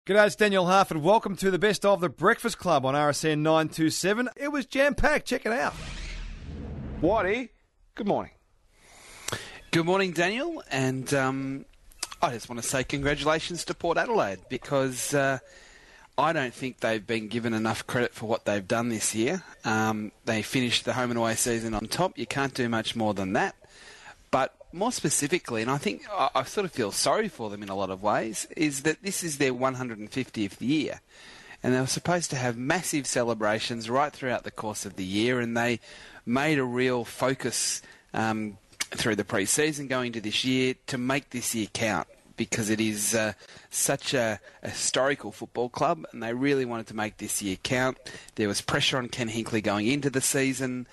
G'day, it's Daniel Harford. Welcome to the best of the Breakfast Club on RSN 927. It was jam-packed. Check it out. Whitey, good morning. Good morning, Daniel. And I just want to say congratulations to Port Adelaide because I don't think they've been given enough credit for what they've done this year. They finished the home and away season on top. You can't do much more than that. But more specifically, and I think I sort of feel sorry for them in a lot of ways, is that this is their 150th year. And they were supposed to have massive celebrations right throughout the course of the year, and they made a real focus through the pre-season going into this year to make this year count, because it is such a historical football club, and they really wanted to make this year count. There was pressure on Ken Hinkley going into the season,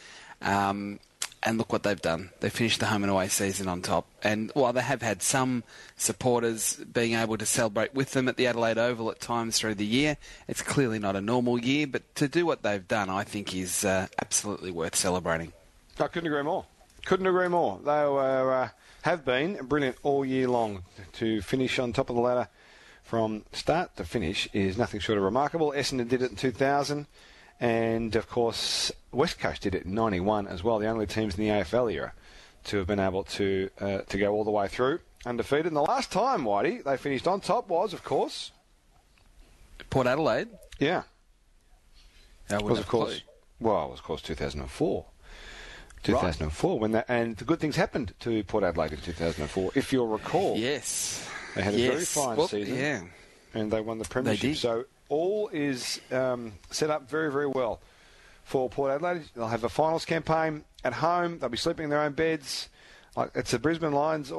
and look what they've done. They finished the home and away season on top. And while they have had some supporters being able to celebrate with them at the Adelaide Oval at times through the year, it's clearly not a normal year. But to do what they've done, I think, is absolutely worth celebrating. I couldn't agree more. Couldn't agree more. They were, have been brilliant all year long. To finish on top of the ladder from start to finish is nothing short of remarkable. Essendon did it in 2000. And, of course, West Coast did it in 91 as well, the only teams in the AFL era to have been able to go all the way through undefeated. And the last time, Whitey, they finished on top was, of course... Port Adelaide? Yeah. It was, of course, 2004. 2004. Right. When and the good things happened to Port Adelaide in 2004, if you'll recall. Yes. They had a very fine season. Yeah. And they won the premiership. They did. So all is set up very, very well for Port Adelaide. They'll have a finals campaign at home. They'll be sleeping in their own beds. It's a Brisbane Lions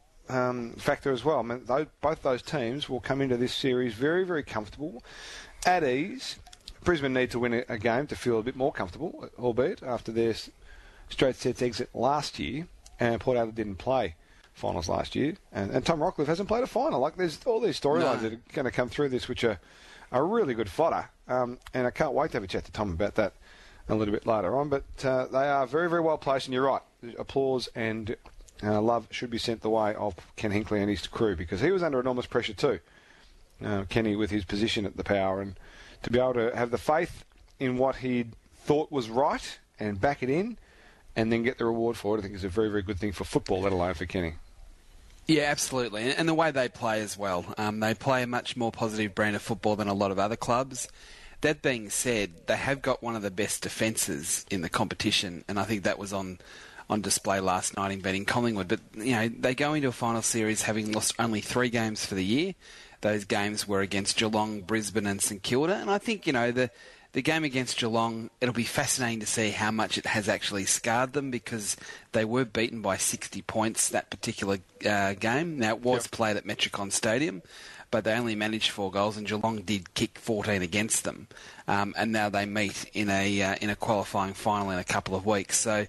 factor as well. I mean, both those teams will come into this series very, very comfortable, at ease. Brisbane need to win a game to feel a bit more comfortable, albeit after their straight sets exit last year, and Port Adelaide didn't play finals last year, and Tom Rockcliffe hasn't played a final. There's all these storylines that are going to come through this, which are really good fodder, and I can't wait to have a chat to Tom about that a little bit later on. But they are very, very well placed, and you're right. Applause and love should be sent the way of Ken Hinkley and his crew, because he was under enormous pressure too, Kenny, with his position at the Power, and to be able to have the faith in what he thought was right and back it in and then get the reward for it, I think is a very, very good thing for football, let alone for Kenny. Yeah, absolutely. And the way they play as well. They play a much more positive brand of football than a lot of other clubs. That being said, they have got one of the best defences in the competition, and I think that was on display last night in beating Collingwood. But, they go into a final series having lost only 3 games for the year. Those games were against Geelong, Brisbane and St Kilda. And I think, the game against Geelong, it'll be fascinating to see how much it has actually scarred them, because they were beaten by 60 points that particular game. Now, it was played at Metricon Stadium, but they only managed 4 goals, and Geelong did kick 14 against them. And now they meet in a qualifying final in a couple of weeks. So,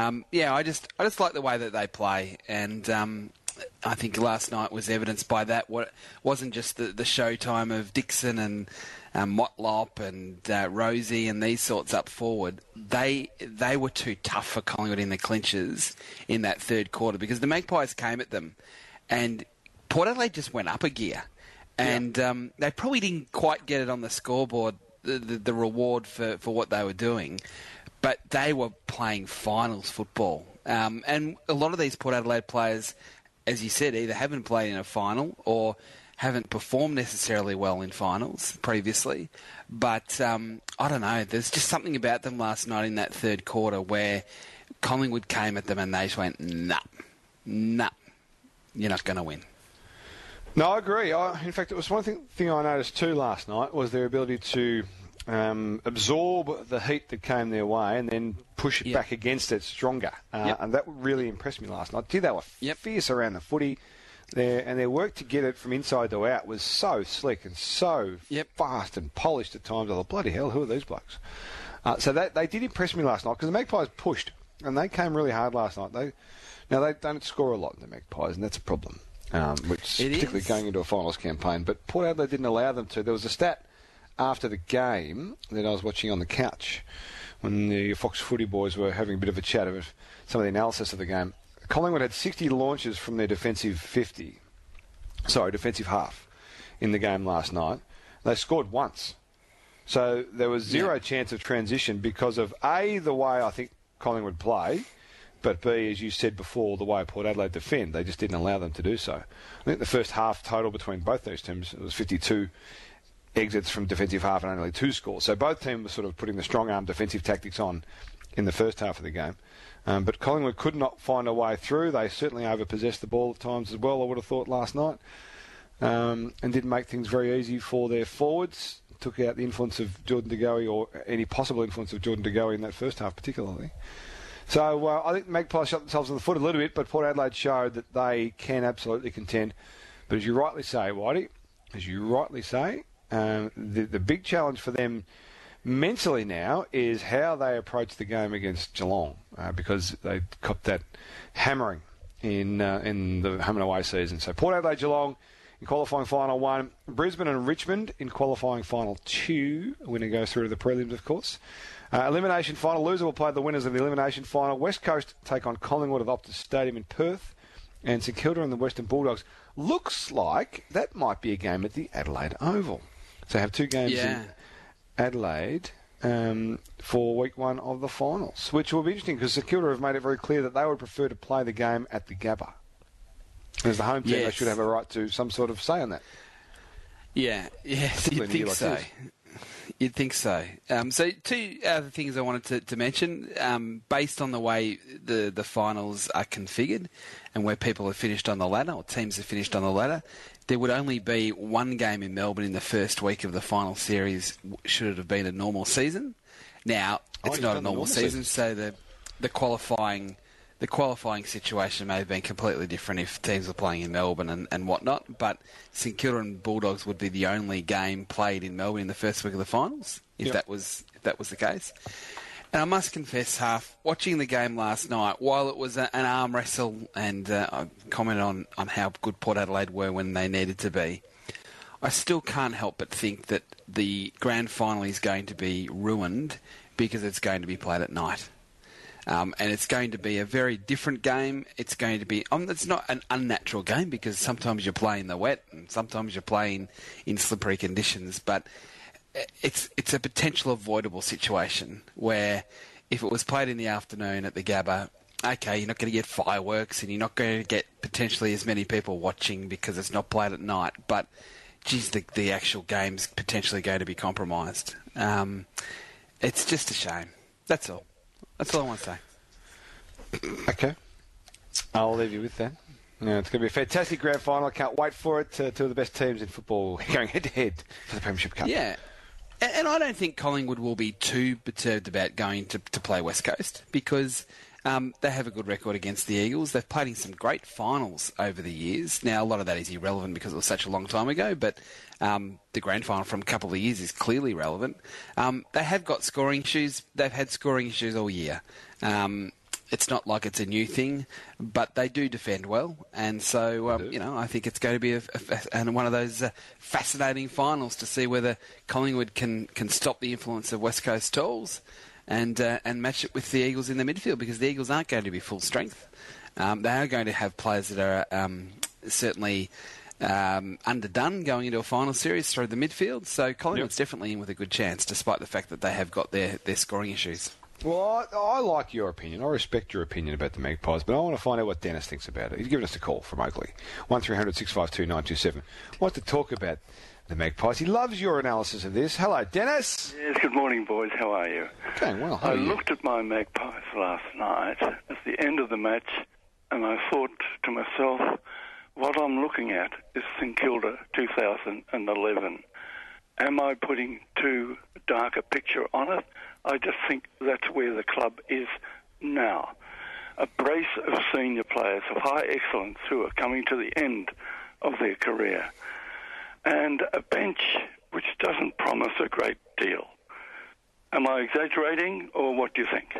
I just like the way that they play, and I think last night was evidenced by that. What wasn't just the showtime of Dixon and Motlop and Rosie and these sorts up forward. They were too tough for Collingwood in the clinches in that third quarter, because the Magpies came at them, and Port Adelaide just went up a gear, and they probably didn't quite get it on the scoreboard, the reward for what they were doing, but they were playing finals football, and a lot of these Port Adelaide players, as you said, either haven't played in a final or haven't performed necessarily well in finals previously. But I don't know, there's just something about them last night in that third quarter where Collingwood came at them and they just went, nah, you're not going to win. No, I agree. In fact, it was one thing I noticed too last night was their ability to absorb the heat that came their way and then push it back against it stronger. And that really impressed me last night. They were fierce around the footy. And their work to get it from inside to out was so slick and so fast and polished at times. I thought, bloody hell, who are these blokes? So they did impress me last night, because the Magpies pushed, and they came really hard last night. They don't score a lot in the Magpies, and that's a problem, particularly going into a finals campaign. But Port Adelaide didn't allow them to. There was a stat after the game that I was watching on the couch when the Fox Footy boys were having a bit of a chat of some of the analysis of the game. Collingwood had 60 launches from their defensive half in the game last night. They scored once. So there was zero chance of transition because of, A, the way I think Collingwood play, but B, as you said before, the way Port Adelaide defend. They just didn't allow them to do so. I think the first half total between both those teams, it was 52 exits from defensive half and only 2 scores. So both teams were sort of putting the strong-arm defensive tactics on in the first half of the game. But Collingwood could not find a way through. They certainly overpossessed the ball at times as well, I would have thought, last night. And didn't make things very easy for their forwards. Took out the influence of Jordan De Goey, or any possible influence of Jordan De Goey in that first half particularly. So I think the Magpies shot themselves in the foot a little bit, but Port Adelaide showed that they can absolutely contend. But as you rightly say, Whitey, the big challenge for them mentally now is how they approach the game against Geelong, because they copped that hammering in the home and away season. So Port Adelaide, Geelong in qualifying final 1, Brisbane and Richmond in qualifying final 2. Winner goes through to the prelims, of course. Elimination final, loser will play the winners of the elimination final. West Coast take on Collingwood at Optus Stadium in Perth, and St Kilda and the Western Bulldogs. Looks like that might be a game at the Adelaide Oval. So have 2 games in Adelaide for week 1 of the finals, which will be interesting because St Kilda have made it very clear that they would prefer to play the game at the Gabba. As the home team, they should have a right to some sort of say on that. Yeah, you'd think so. You'd think so. So 2 other things I wanted to mention, based on the way the finals are configured and where people have finished on the ladder, or teams have finished on the ladder, there would only be 1 game in Melbourne in the first week of the final series should it have been a normal season. Now, it's not a normal season, so the qualifying situation may have been completely different if teams were playing in Melbourne and whatnot, but St Kilda and Bulldogs would be the only game played in Melbourne in the first week of the finals, if that was the case. And I must confess, watching the game last night, while it was an arm wrestle, and I commented on how good Port Adelaide were when they needed to be, I still can't help but think that the grand final is going to be ruined because it's going to be played at night. And it's going to be a very different game. It's going to be... it's not an unnatural game because sometimes you're playing the wet and sometimes you're playing in slippery conditions, but it's a potential avoidable situation where if it was played in the afternoon at the Gabba, okay, you're not going to get fireworks and you're not going to get potentially as many people watching because it's not played at night, but, geez, the actual game's potentially going to be compromised. It's just a shame. That's all. That's all I want to say. Okay. I'll leave you with that. Yeah, it's going to be a fantastic grand final. I can't wait for it. 2 of the best teams in football going head-to-head for the Premiership Cup. Yeah. And I don't think Collingwood will be too perturbed about going to play West Coast because they have a good record against the Eagles. They've played in some great finals over the years. Now, a lot of that is irrelevant because it was such a long time ago, but the grand final from a couple of years is clearly relevant. They have got scoring issues. They've had scoring issues all year. It's not like it's a new thing, but they do defend well. And so, I think it's going to be one of those fascinating finals to see whether Collingwood can stop the influence of West Coast Tools and match it with the Eagles in the midfield, because the Eagles aren't going to be full strength. They are going to have players that are certainly underdone going into a final series through the midfield. So Collingwood's definitely in with a good chance, despite the fact that they have got their scoring issues. Well, I like your opinion. I respect your opinion about the Magpies, but I want to find out what Dennis thinks about it. He's given us a call from Oakley. 1300 652 927. Wants to talk about the Magpies. He loves your analysis of this. Hello, Dennis. Yes, good morning, boys. How are you? Going well. How are you? Looked at my Magpies last night at the end of the match, and I thought to myself, what I'm looking at is St Kilda 2011. Am I putting too dark a picture on it? I just think that's where the club is now. A brace of senior players of high excellence who are coming to the end of their career. And a bench which doesn't promise a great deal. Am I exaggerating, or what do you think?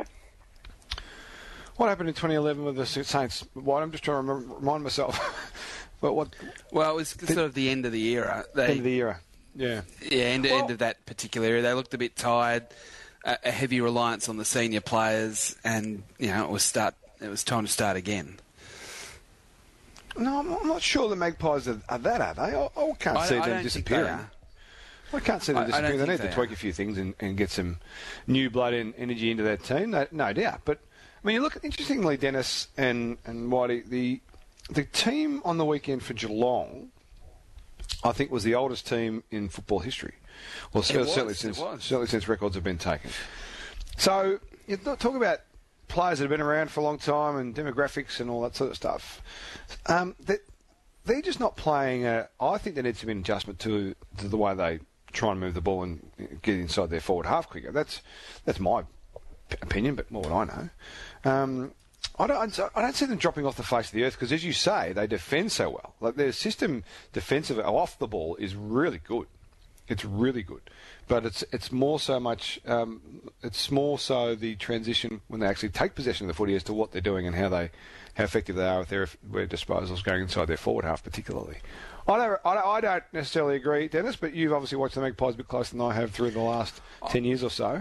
What happened in 2011 with the Saints? Well, I'm just trying to remind myself. But what? Well, it was sort of the end of the era. End of the era. Yeah. Yeah, end of that particular era. They looked a bit tired. A heavy reliance on the senior players, and it was time to start again. No, I'm not sure the Magpies are that, are they? I can't see them disappearing. I can't see them disappearing. They need to tweak a few things and get some new blood and energy into that team, no doubt. But, I mean, you look at, interestingly, Dennis and Whitey, the team on the weekend for Geelong, I think, was the oldest team in football history. Well, certainly since records have been taken. So, you talk about players that have been around for a long time and demographics and all that sort of stuff. They're just not playing. I think there needs to be an adjustment to the way they try and move the ball and get inside their forward half quicker. That's my opinion, but more what I know. I don't see them dropping off the face of the earth because, as you say, they defend so well. Like their system defensive off the ball is really good. It's really good, but it's more so the transition when they actually take possession of the footy as to what they're doing and how effective they are with their disposals going inside their forward half, particularly. I don't necessarily agree, Dennis, but you've obviously watched the Magpies a bit closer than I have through the last 10 years or so.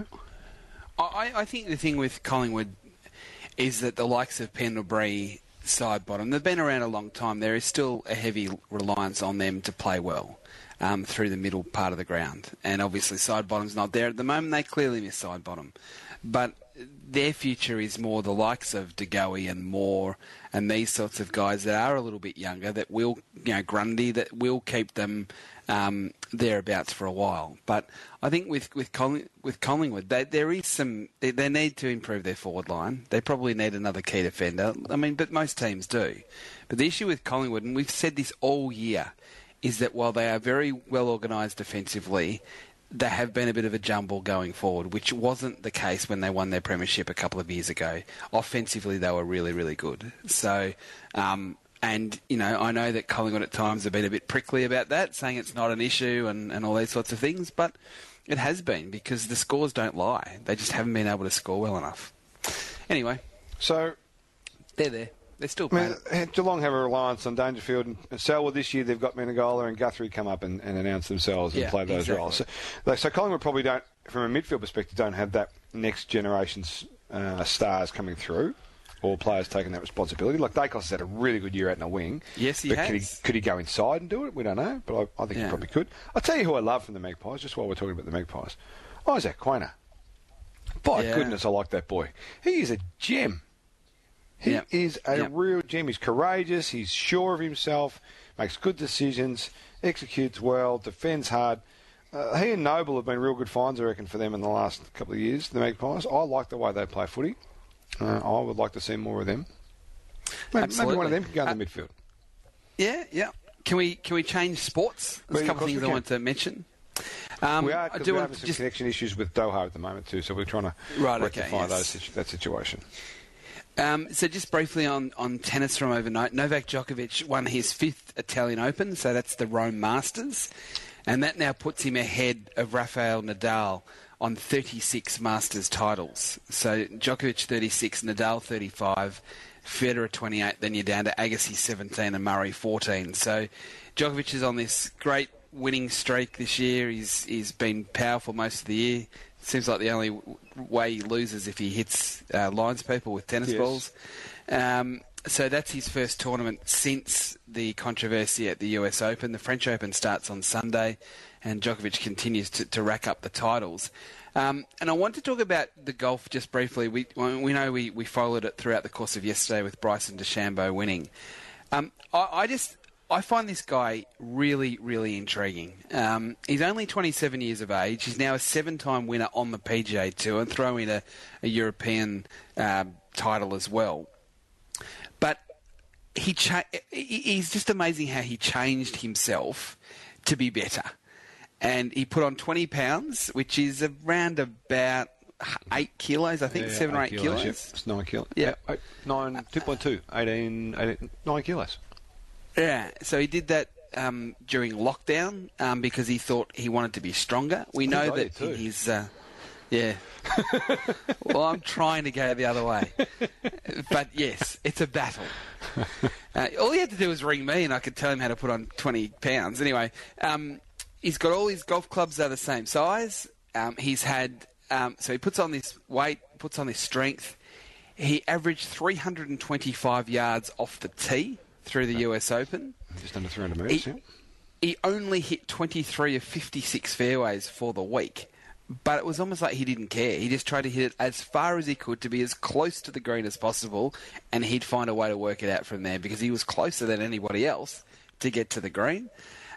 I think the thing with Collingwood is that the likes of Pendlebury, Sidebottom, they've been around a long time. There is still a heavy reliance on them to play well through the middle part of the ground. And obviously Sidebottom's not there at the moment. They clearly miss Sidebottom. But their future is more the likes of De Goey and Moore and these sorts of guys that are a little bit younger that will, Grundy, that will keep them thereabouts for a while. But I think with Collingwood, there is some. They need to improve their forward line. They probably need another key defender. I mean, but most teams do. But the issue with Collingwood, and we've said this all year, is that while they are very well organised defensively, they have been a bit of a jumble going forward, which wasn't the case when they won their premiership a couple of years ago. Offensively, they were really, really good. So, and, I know that Collingwood at times have been a bit prickly about that, saying it's not an issue and all these sorts of things, but it has been because the scores don't lie. They just haven't been able to score well enough. Anyway. So they're there. They're still playing. Geelong have a reliance on Dangerfield and Selwood this year. They've got Menegola and Guthrie come up and announce themselves and play those roles. So Collingwood probably don't, from a midfield perspective, don't have that next generation's stars coming through or players taking that responsibility. Like Dacos has had a really good year out in a wing. Yes, he has. Could he go inside and do it? We don't know, but I think he probably could. I'll tell you who I love from the Magpies, just while we're talking about the Magpies. Isaac Quaynor. By goodness, I like that boy. He is a gem. He is a real gem. He's courageous. He's sure of himself. Makes good decisions. Executes well. Defends hard. He and Noble have been real good finds, I reckon, for them in the last couple of years, the Magpies. I like the way they play footy. I would like to see more of them. Maybe one of them can go in the midfield. Yeah. Can we change sports? There's a couple of things I want to mention. We are, because we're having some connection issues with Doha at the moment too, so we're trying to rectify that situation. So just briefly on tennis from overnight, Novak Djokovic won his 5th Italian Open, so that's the Rome Masters, and that now puts him ahead of Rafael Nadal on 36 Masters titles. So Djokovic 36, Nadal 35, Federer 28, then you're down to Agassi 17 and Murray 14. So Djokovic is on this great winning streak this year. He's been powerful most of the year. Seems like the only way he loses if he hits lines people with tennis balls. So that's his first tournament since the controversy at the US Open. The French Open starts on Sunday, and Djokovic continues to rack up the titles. And I want to talk about the golf just briefly. We know we followed it throughout the course of yesterday with Bryson DeChambeau winning. I find this guy really, really intriguing. He's only 27 years of age. He's now a 7-time winner on the PGA Tour and throw in a European title as well. But he's just amazing how he changed himself to be better. And he put on 20 pounds, which is around about 8 kilos, I think, 7 or 8 kilos. Yep. It's 9 kilos. Yeah. 2.2, 9 kilos. Yeah, so he did that during lockdown because he thought he wanted to be stronger. We know that in his... Well, I'm trying to go the other way. But yes, it's a battle. All he had to do was ring me and I could tell him how to put on 20 pounds. Anyway, he's got all his golf clubs that are the same size. He's had... so he puts on this weight, puts on this strength. He averaged 325 yards off the tee through the US Open. Just under 300 metres, He only hit 23 of 56 fairways for the week. But it was almost like he didn't care. He just tried to hit it as far as he could to be as close to the green as possible, and he'd find a way to work it out from there because he was closer than anybody else to get to the green.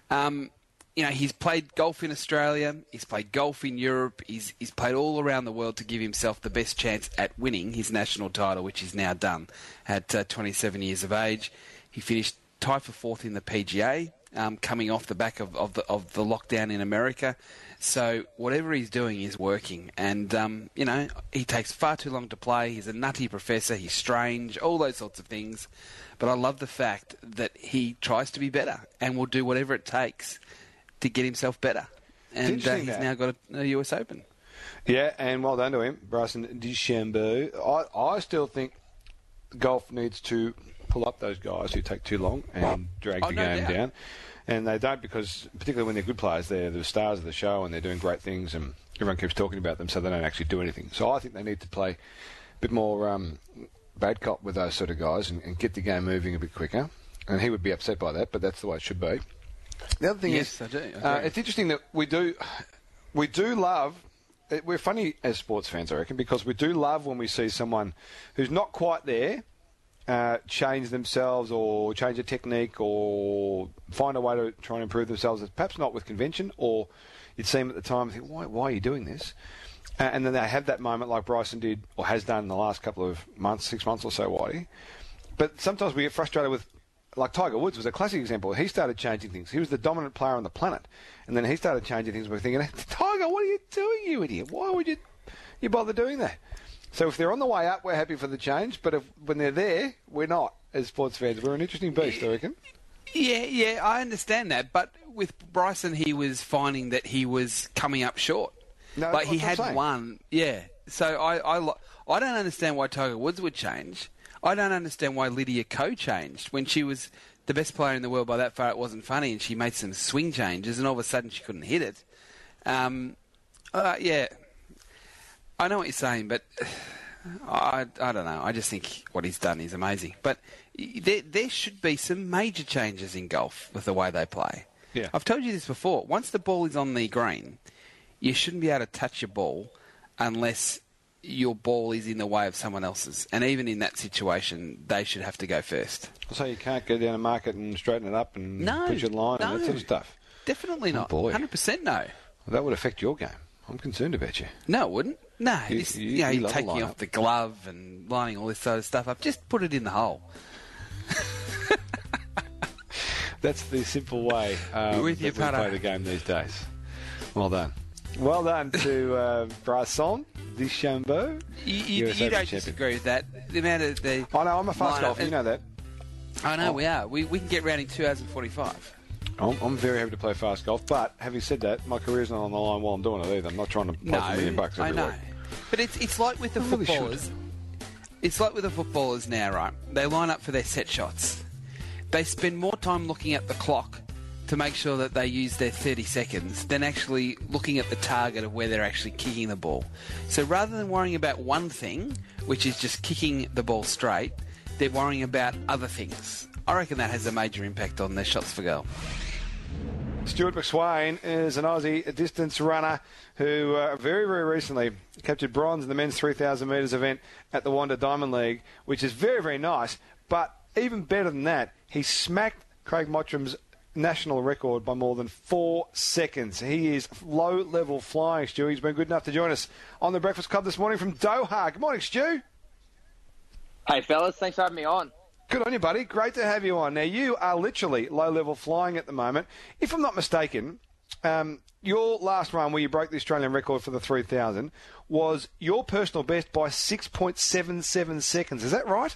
He's played golf in Australia. He's played golf in Europe. He's played all around the world to give himself the best chance at winning his national title, which he's now done at 27 years of age. He finished tied for fourth in the PGA, coming off the back of the lockdown in America. So whatever he's doing is working. And, he takes far too long to play. He's a nutty professor. He's strange, all those sorts of things. But I love the fact that he tries to be better and will do whatever it takes to get himself better. And he's now got a US Open. Yeah, and well done to him, Bryson DeChambeau. I still think golf needs to pull up those guys who take too long and drag the game down. And they don't, because particularly when they're good players, they're the stars of the show and they're doing great things and everyone keeps talking about them, so they don't actually do anything. So I think they need to play a bit more bad cop with those sort of guys and get the game moving a bit quicker. And he would be upset by that, but that's the way it should be. The other thing is, I do. it's interesting that we do love. We're funny as sports fans, I reckon, because we do love when we see someone who's not quite there change themselves or change a technique or find a way to try and improve themselves. Perhaps not with convention, or you'd see them at the time and think, why are you doing this? And then they have that moment like Bryson did or has done in the last couple of months, 6 months or so, Whitey. But sometimes we get frustrated with, like Tiger Woods was a classic example. He started changing things. He was the dominant player on the planet. And then he started changing things. We're thinking, Tiger, what are you doing, you idiot? Why would you bother doing that? So if they're on the way up, we're happy for the change. But when they're there, we're not as sports fans. We're an interesting beast, I reckon. Yeah, I understand that. But with Bryson, he was finding that he was coming up short. No, like he had one. Yeah. So I don't understand why Tiger Woods would change. I don't understand why Lydia Ko changed. When she was the best player in the world by that far, it wasn't funny, and she made some swing changes, and all of a sudden she couldn't hit it. Yeah. I know what you're saying, but I don't know. I just think what he's done is amazing. But there should be some major changes in golf with the way they play. Yeah. I've told you this before. Once the ball is on the green, you shouldn't be able to touch your ball unless your ball is in the way of someone else's. And even in that situation, they should have to go first. So you can't go down a market and straighten it up and put your line and that sort of stuff? Definitely not. Boy. 100% no. Well, that would affect your game. I'm concerned about you. No, it wouldn't. No, you're love taking off the glove and lining all this sort of stuff up. Just put it in the hole. That's the simple way With that your we play the game these days. Well done. Well done to Bryson DeChambeau. You don't disagree with that. The amount of the I know, I'm a fast golfer. You know that. I know, we are. We can get round in 2 hours and 45. I'm very happy to play fast golf, but having said that, my career's not on the line while I'm doing it either. I'm not trying to play for $1 million every I know. week. But it's like with the footballers. It's like with the footballers now, right? They line up for their set shots. They spend more time looking at the clock to make sure that they use their 30 seconds than actually looking at the target of where they're actually kicking the ball. So rather than worrying about one thing, which is just kicking the ball straight, they're worrying about other things. I reckon that has a major impact on their shots for goal. Stuart McSwain is an Aussie distance runner who very, very recently captured bronze in the men's 3,000 metres event at the Wanda Diamond League, which is very, very nice. But even better than that, he smacked Craig Mottram's national record by more than 4 seconds. He is low-level flying, Stu. He's been good enough to join us on the Breakfast Club this morning from Doha. Good morning, Stu. Hey, fellas. Thanks for having me on. Good on you, buddy. Great to have you on. Now, you are literally low-level flying at the moment. If I'm not mistaken, your last run where you broke the Australian record for the 3,000 was your personal best by 6.77 seconds. Is that right?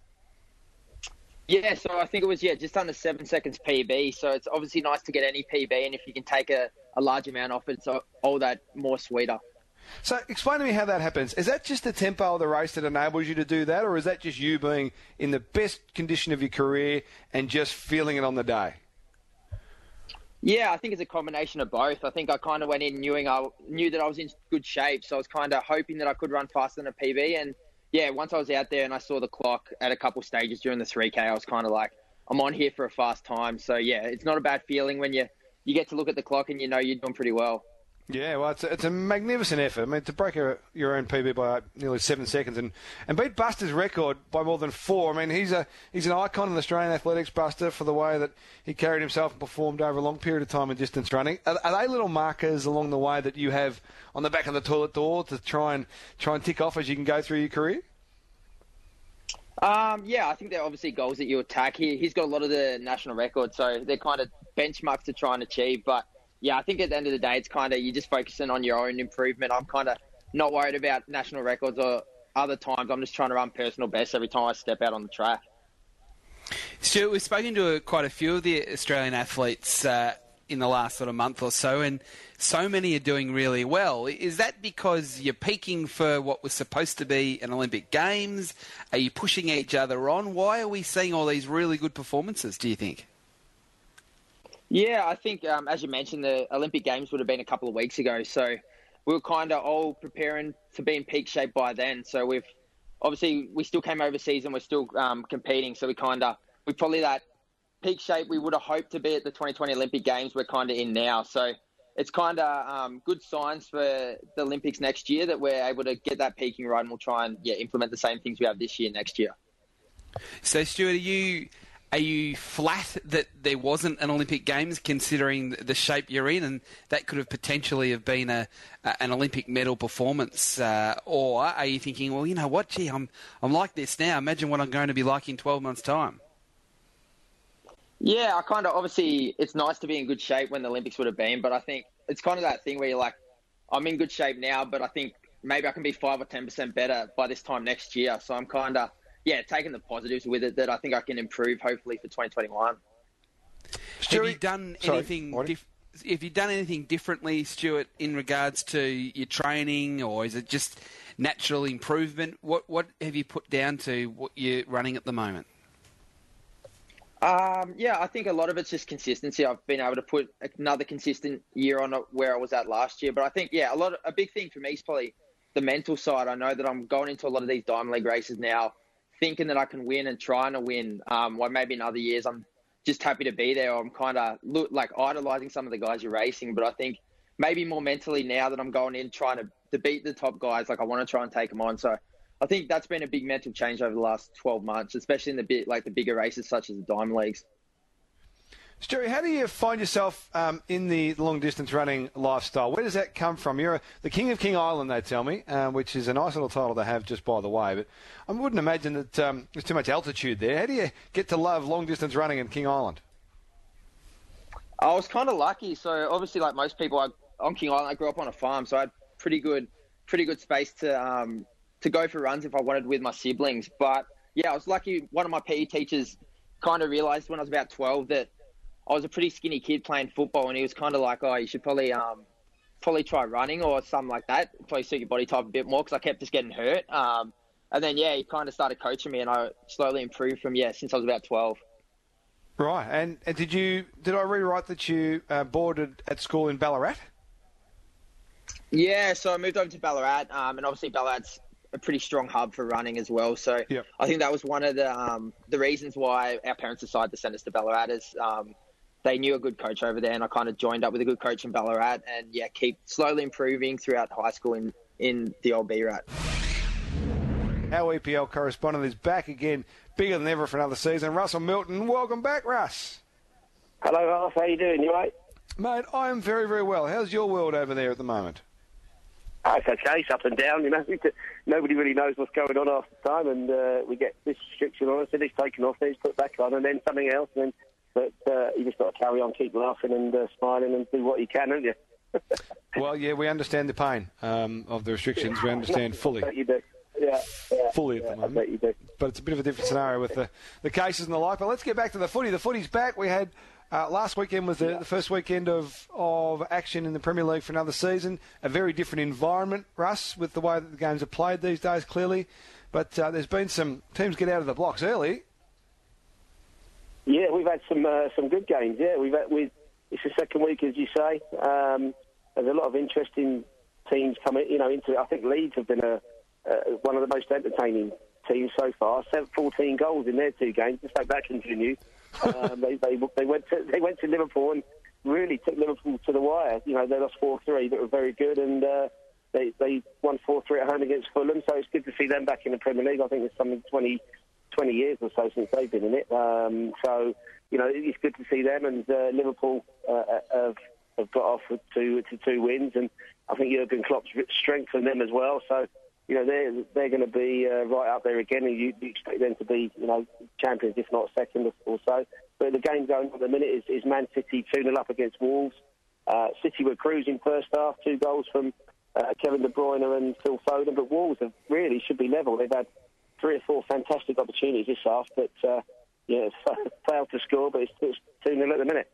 Yeah, so I think it was, just under 7 seconds PB. So it's obviously nice to get any PB, and if you can take a large amount off it, it's all that more sweeter. So explain to me how that happens. Is that just the tempo of the race that enables you to do that, or is that just you being in the best condition of your career and just feeling it on the day? Yeah, I think it's a combination of both. I think I kind of went in knew that I was in good shape, so I was kind of hoping that I could run faster than a PB. And, yeah, once I was out there and I saw the clock at a couple stages during the 3K, I was kind of like, I'm on here for a fast time. So, yeah, it's not a bad feeling when you get to look at the clock and you know you're doing pretty well. Yeah, well, it's a magnificent effort. I mean, to break your own PB by nearly 7 seconds and beat Buster's record by more than 4. I mean, he's an icon in Australian athletics, Buster, for the way that he carried himself and performed over a long period of time in distance running. Are they little markers along the way that you have on the back of the toilet door to try and tick off as you can go through your career? Yeah, I think they're obviously goals that you attack. He's got a lot of the national records, so they're kind of benchmarks to try and achieve, but yeah, I think at the end of the day, it's kind of you're just focusing on your own improvement. I'm kind of not worried about national records or other times. I'm just trying to run personal best every time I step out on the track. Stuart, we've spoken to quite a few of the Australian athletes in the last sort of month or so, and so many are doing really well. Is that because you're peaking for what was supposed to be an Olympic Games? Are you pushing each other on? Why are we seeing all these really good performances, do you think? Yeah, I think, as you mentioned, the Olympic Games would have been a couple of weeks ago. So we were kind of all preparing to be in peak shape by then. So we still came overseas and we're still competing. So we probably that peak shape we would have hoped to be at the 2020 Olympic Games, we're kind of in now. So it's kind of good signs for the Olympics next year that we're able to get that peaking right, and we'll try and implement the same things we have this year next year. So, Stuart, are you flat that there wasn't an Olympic Games considering the shape you're in, and that could have potentially have been an Olympic medal performance? Or are you thinking, well, you know what, gee, I'm like this now. Imagine what I'm going to be like in 12 months' time. Yeah, obviously it's nice to be in good shape when the Olympics would have been, but I think it's kind of that thing where you're like, I'm in good shape now, but I think maybe I can be 5 or 10% better by this time next year. So I'm kind of, taking the positives with it that I think I can improve hopefully for 2021. Have you done anything differently, Stuart, in regards to your training, or is it just natural improvement? What have you put down to what you're running at the moment? I think a lot of it's just consistency. I've been able to put another consistent year on where I was at last year. But I think, a big thing for me is probably the mental side. I know that I'm going into a lot of these Diamond League races now thinking that I can win and trying to win. While maybe in other years I'm just happy to be there. Or I'm kind of idolizing some of the guys you're racing. But I think maybe more mentally now that I'm going in trying to beat the top guys, I want to try and take them on. So I think that's been a big mental change over the last 12 months, especially in the bigger races such as the Diamond Leagues. Stuart, how do you find yourself in the long-distance running lifestyle? Where does that come from? You're the King of King Island, they tell me, which is a nice little title to have just by the way. But I wouldn't imagine that there's too much altitude there. How do you get to love long-distance running in King Island? I was kind of lucky. So obviously, like most people, on King Island, I grew up on a farm, so I had pretty good space to go for runs if I wanted with my siblings. But I was lucky. One of my PE teachers kind of realised when I was about 12 that I was a pretty skinny kid playing football, and he was kind of like, "Oh, you should probably try running or something like that. Probably suit your body type a bit more," because I kept just getting hurt. And then he kind of started coaching me, and I slowly improved from since I was about 12. Right, and did I read right that you boarded at school in Ballarat? Yeah, so I moved over to Ballarat, and obviously Ballarat's a pretty strong hub for running as well. So I think that was one of the reasons why our parents decided to send us to Ballarat is they knew a good coach over there, and I kind of joined up with a good coach in Ballarat and keep slowly improving throughout high school in the old BRAT. Our EPL correspondent is back again, bigger than ever for another season. Russell Milton, welcome back, Russ. Hello, Russ. How you doing? You right? Mate, I am very, very well. How's your world over there at the moment? It's okay. It's up and down. Nobody really knows what's going on half the time, and we get this restriction on us, and it's taken off, then it's put back on, and then something else, but you just got to carry on, keep laughing and smiling and do what you can, haven't you? Well, we understand the pain of the restrictions. We understand fully. I bet you do. Yeah, fully at the moment. I bet you do. But it's a bit of a different scenario with the cases and the like. But let's get back to the footy. The footy's back. We had last weekend was the first weekend of action in the Premier League for another season. A very different environment, Russ, with the way that the games are played these days, clearly. But there's been some teams get out of the blocks early. Yeah, we've had some good games. Yeah, it's the second week, as you say. There's a lot of interesting teams coming, into it. I think Leeds have been one of the most entertaining teams so far. 14 goals in their two games. Just hope that continues. They went to Liverpool and really took Liverpool to the wire. You know, they lost 4-3, but were very good, and they won 4-3 at home against Fulham. So it's good to see them back in the Premier League. I think it's something 20 years or so since they've been in it. So you know, it's good to see them, and Liverpool have got off to 2 wins, and I think Jurgen Klopp's strengthened them as well. So you know, they're going to be right up there again, and you expect them to be, you know, champions, if not second or so. But the game going on at the minute is Man City 2-0 up against Wolves. City were cruising first half, 2 goals from Kevin De Bruyne and Phil Foden, but Wolves have really should be level. They've had 3 or 4 fantastic opportunities this half, but failed to score, but it's 2-0 at the minute.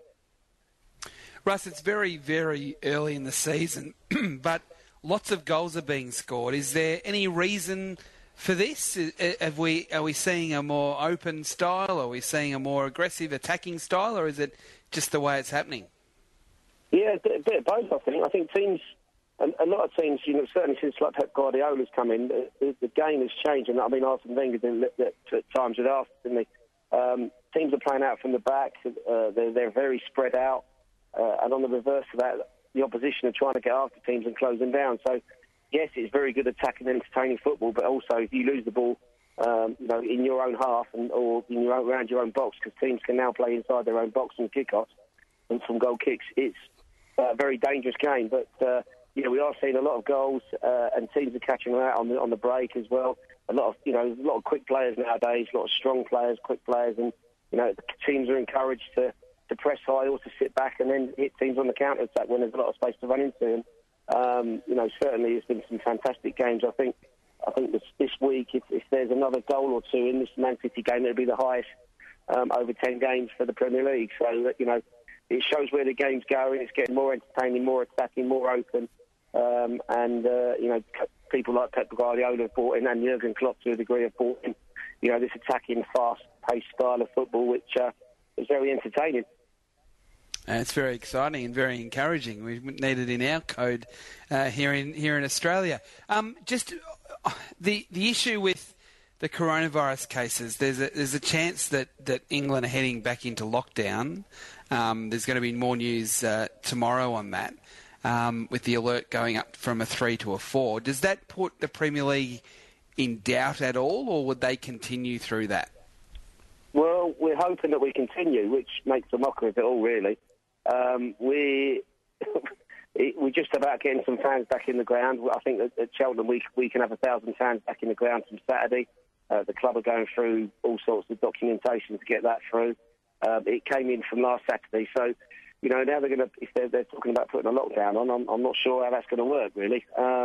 Russ, it's very, very early in the season, but lots of goals are being scored. Is there any reason for this? Are we seeing a more open style? Are we seeing a more aggressive attacking style, or is it just the way it's happening? Yeah, a bit of both, I think. I think teams, a lot of teams, you know, certainly since like Pep Guardiola's come in, the game has changed. And I mean, Arsene Wenger did at times with us, didn't they? Teams are playing out from the back. They're very spread out. And on the reverse of that, the opposition are trying to get after teams and close them down. So, yes, it's very good attacking and entertaining football, but also if you lose the ball, you know, in your own half or around your own box, because teams can now play inside their own box and kickoffs and from goal kicks, it's a very dangerous game. But you know, we are seeing a lot of goals, and teams are catching them out on the break as well. A lot of quick players nowadays, a lot of strong players, quick players, and you know, teams are encouraged to press high or to sit back and then hit teams on the counter attack when there's a lot of space to run into. And you know, certainly it's been some fantastic games. I think this week, if there's another goal or 2 in this Man City game, it'll be the highest over 10 games for the Premier League. So you know, it shows where the game's going. It's getting more entertaining, more attacking, more open, and you know, people like Pep Guardiola have brought in, and Jurgen Klopp to a degree have brought in, you know, this attacking, fast-paced style of football, which is very entertaining. It's very exciting and very encouraging. We need it in our code here in Australia. Just the issue with the coronavirus cases. There's a chance that England are heading back into lockdown. There's going to be more news tomorrow on that, with the alert going up from a 3 to a 4. Does that put the Premier League in doubt at all, or would they continue through that? Well, we're hoping that we continue, which makes a mockery of it all, really. We're just about getting some fans back in the ground. I think at Cheltenham we can have 1,000 fans back in the ground from Saturday. The club are going through all sorts of documentation to get that through. It came in from last Saturday, so you know, now if they're talking about putting a lockdown on, I'm not sure how that's going to work, really.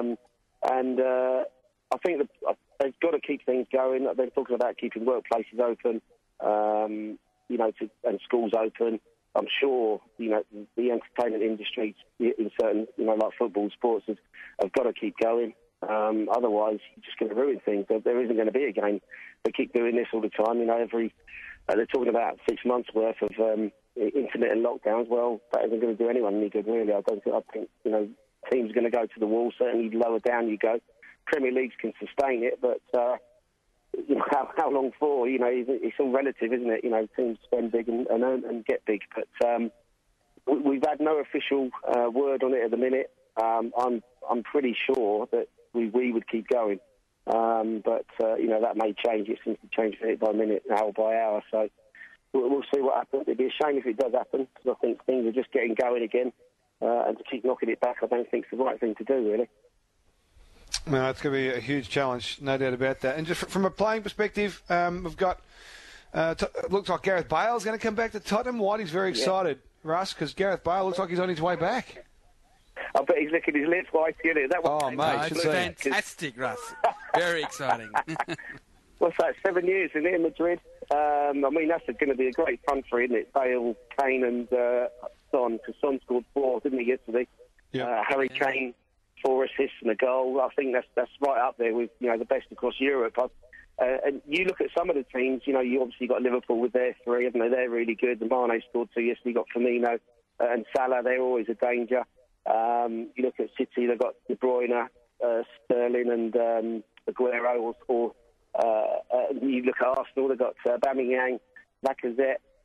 I think they've got to keep things going. They're talking about keeping workplaces open, you know, and schools open. I'm sure, you know, the entertainment industry in certain, you know, like football, sports, have got to keep going. Otherwise, you're just going to ruin things. There isn't going to be a game. They keep doing this all the time. You know, they're talking about 6 months' worth of intermittent lockdowns. Well, that isn't going to do anyone any good, really. I think, you know, teams are going to go to the wall. Certainly, lower down you go. Premier Leagues can sustain it, but you know, how long for? You know, it's all relative, isn't it? You know, teams spend big and earn and get big, but we've had no official word on it at the minute. I'm pretty sure that we would keep going, but you know, that may change. It seems to change minute by minute, hour by hour. So we'll see what happens. It'd be a shame if it does happen, because I think things are just getting going again, and to keep knocking it back, I don't think it's the right thing to do, really. No, it's going to be a huge challenge, no doubt about that. And just from a playing perspective, we've got, looks like Gareth Bale's going to come back to Tottenham. Whitey's very excited, Russ, because Gareth Bale looks like he's on his way back. I bet he's licking his lips, Whitey, isn't it? Mate, it's fantastic, Russ. Very exciting. What's that, 7 years in Madrid? I mean, that's going to be a great fun for him, isn't it? Bale, Kane and Son, because Son scored 4, didn't he, yesterday? Yeah. Harry Kane, 4 assists and a goal. I think that's right up there with, you know, the best across Europe. And you look at some of the teams, you know, you obviously got Liverpool with their 3, haven't they? They're really good. The Mane scored 2 yesterday. You got Firmino and Salah. They're always a danger. You look at City, they've got De Bruyne, Sterling and Aguero. Or you look at Arsenal, they've got Aubameyang, Lacazette,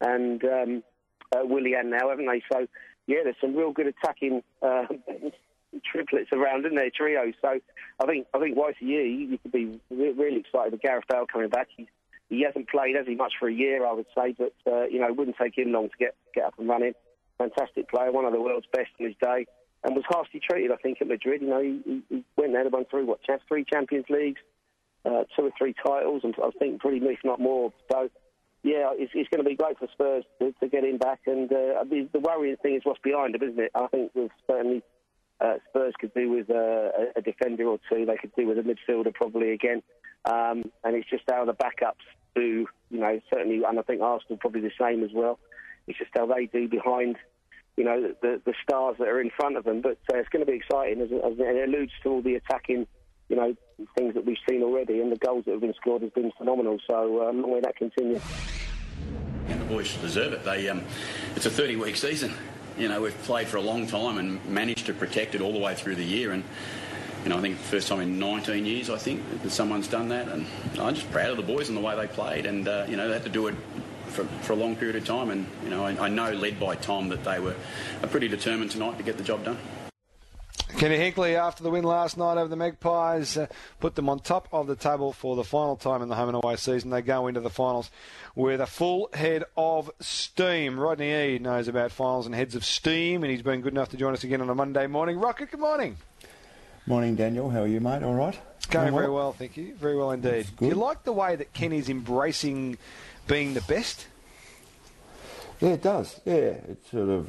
and Willian now, haven't they? So, yeah, there's some real good attacking triplets around, isn't there, trio? So I think YCE, you could be really excited with Gareth Bale coming back. He hasn't played, has he, much for a year, I would say, but, it wouldn't take him long to get up and running. Fantastic player, one of the world's best in his day, and was harshly treated, I think, at Madrid. He went there and won through, 3 Champions Leagues, 2 or 3 titles, and I think pretty much not more. So, yeah, it's going to be great for Spurs to get him back, and the worrying thing is what's behind him, isn't it? I think certainly Spurs could do with a defender or two. They could do with a midfielder probably again, and it's just how the backups do, certainly, and I think Arsenal probably the same as well. It's just how they do behind, the stars that are in front of them. But it's going to be exciting, as it alludes to all the attacking, things that we've seen already, and the goals that have been scored has been phenomenal. So long may that continue. And the boys deserve it. It's a 30-week season. We've played for a long time and managed to protect it all the way through the year. And I think the first time in 19 years, I think, that someone's done that. And I'm just proud of the boys and the way they played. And, they had to do it for a long period of time. And, I know, led by Tom, that they were pretty determined tonight to get the job done. Kenny Hinkley, after the win last night over the Magpies, put them on top of the table for the final time in the home and away season. They go into the finals with a full head of steam. Rodney E knows about finals and heads of steam, and he's been good enough to join us again on a Monday morning. Rocket, good morning. Morning, Daniel. How are you, mate? All right? Going very well, thank you. Very well indeed. Do you like the way that Kenny's embracing being the best? Yeah, it does. Yeah, it's sort of...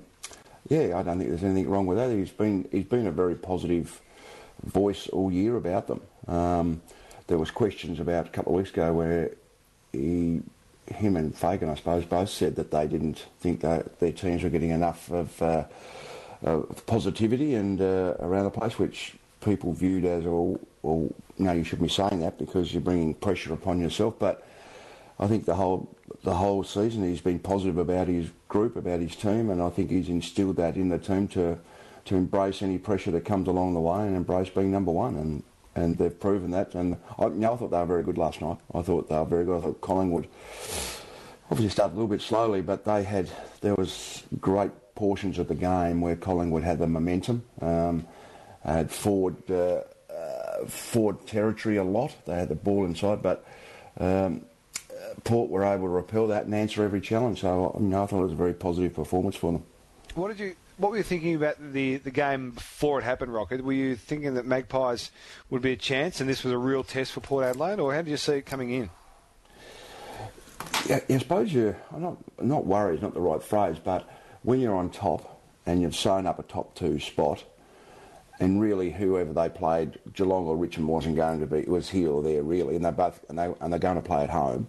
I don't think there's anything wrong with that. He's been a very positive voice all year about them. There was questions about a couple of weeks ago where him and Fagan, I suppose, both said that they didn't think that their teams were getting enough of positivity and around the place, which people viewed as, well, you shouldn't be saying that because you're bringing pressure upon yourself. But I think the whole season he's been positive about his group, about his team, and I think he's instilled that in the team to embrace any pressure that comes along the way and embrace being number one. And they've proven that. And I thought they were very good last night. I thought they were very good. I thought Collingwood obviously started a little bit slowly, but there was great portions of the game where Collingwood had the momentum. Had forward territory a lot. They had the ball inside, but Port were able to repel that and answer every challenge. So I thought it was a very positive performance for them. What were you thinking about the game before it happened, Rocket? Were you thinking that Magpies would be a chance and this was a real test for Port Adelaide, or how did you see it coming in? Yeah, I suppose I'm not worried, is not the right phrase, but when you're on top and you've sewn up a top 2 spot, and really whoever they played, Geelong or Richmond wasn't going to be, it was here or there really, and they're going to play at home.